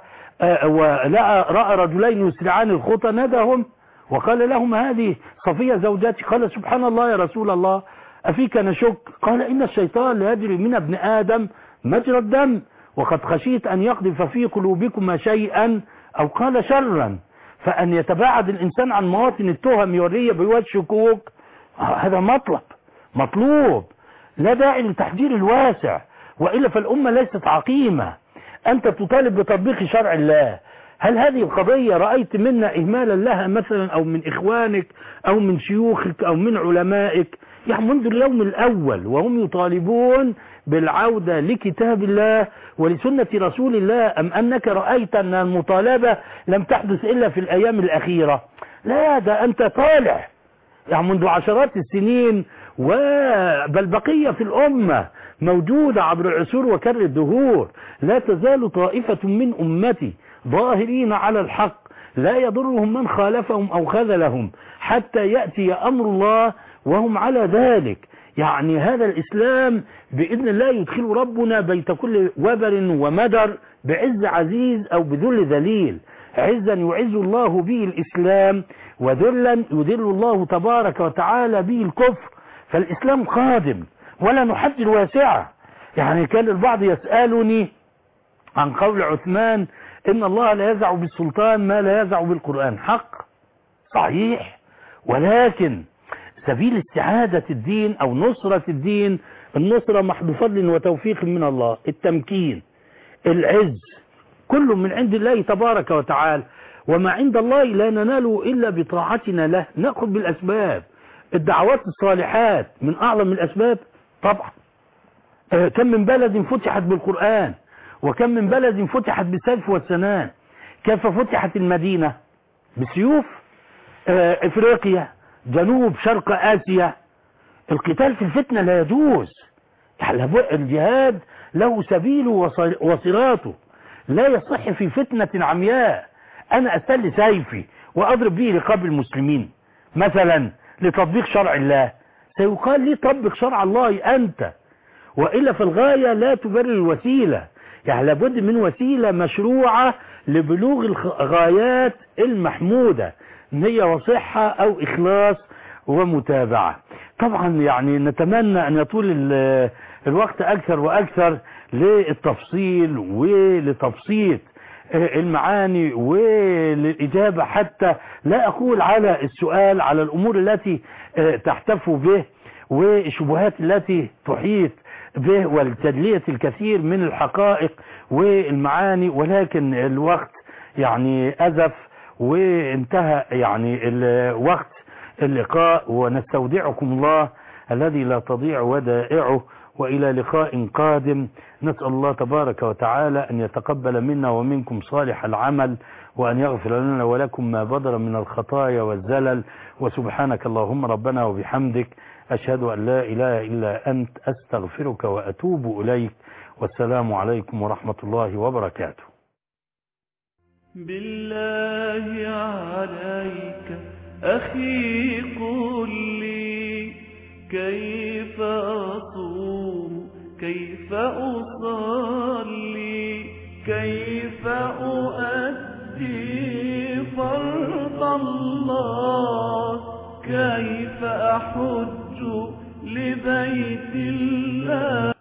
S2: رأى رجلين يسرعان الخطى ناداهم وقال لهم هذه صفية زوجتي. قال سبحان الله يا رسول الله أفيك نشك؟ قال إن الشيطان لا يجري من ابن آدم مجرى الدم وقد خشيت أن يقذف في قلوبكما شيئا أو قال شرا. فأن يتباعد الإنسان عن مواطن التهم والرية والشكوك هذا مطلوب، لا داعي للتحذير الواسع، وإلا فالأمة ليست عقيمة. أنت تطالب بتطبيق شرع الله. هل هذه القضية رأيت منا إهمالا لها مثلا أو من إخوانك أو من شيوخك أو من علمائك؟ يعني منذ اليوم الأول وهم يطالبون بالعودة لكتاب الله ولسنة رسول الله، أم أنك رأيت أن المطالبة لم تحدث إلا في الأيام الأخيرة؟ لا، ده أنت طالع يعني منذ عشرات السنين، بل بقية في الأمة موجودة عبر العصور وكر الدهور. لا تزال طائفة من أمتي ظاهرين على الحق لا يضرهم من خالفهم أو خذلهم حتى يأتي أمر الله وهم على ذلك. يعني هذا الإسلام بإذن الله يدخل ربنا بيت كل وبر ومدر بعز عزيز أو بذل ذليل. عزا يعز الله به الإسلام وذلا يذل الله تبارك وتعالى به الكفر. فالإسلام قادم ولا نحجر واسعة. يعني كان البعض يسألني عن قول عثمان إن الله لا يزع بالسلطان ما لا يزع بالقرآن. حق صحيح، ولكن سبيل استعادة الدين أو نصرة الدين، النصرة محض فضل وتوفيق من الله، التمكين، العز، كل من عند الله تبارك وتعالى. وما عند الله لا نناله إلا بطاعتنا له. نأخذ بالأسباب. الدعوات الصالحات من أعظم الأسباب طبعا. كم من بلد فتحت بالقرآن، وكم من بلد فتحت بالسيف والسنان. كيف فتحت المدينة؟ بسيوف. إفريقيا، جنوب شرق آسيا، القتال في الفتنة لا يجوز. الجهاد له سبيله وصراطه. لا يصح في فتنة عمياء أنا أستل سيفي وأضرب به رقاب المسلمين مثلا لتطبيق شرع الله. سيقال لي طبق شرع الله أنت، وإلا في الغاية لا تبرر الوسيلة. يعني لابد من وسيلة مشروعة لبلوغ الغايات المحمودة، نية وصحة أو إخلاص ومتابعة. طبعا يعني نتمنى أن يطول الوقت أكثر وأكثر للتفصيل ولتبسيط المعاني وللإجابة، حتى لا أقول على السؤال على الأمور التي تحتف به والشبهات التي تحيط به ولتدلية الكثير من الحقائق والمعاني، ولكن الوقت يعني أزف وانتهى يعني الوقت اللقاء. ونستودعكم الله الذي لا تضيع ودائعه، وإلى لقاء قادم. نسأل الله تبارك وتعالى أن يتقبل منا ومنكم صالح العمل، وأن يغفر لنا ولكم ما بدر من الخطايا والزلل. وسبحانك اللهم ربنا وبحمدك، أشهد أن لا إله إلا أنت، أستغفرك وأتوب إليك. والسلام عليكم ورحمة الله وبركاته.
S1: بالله عليك أخي قل لي كيف أصوم، كيف أصلي، كيف أؤدي فرض الله، كيف أحج لبيت الله.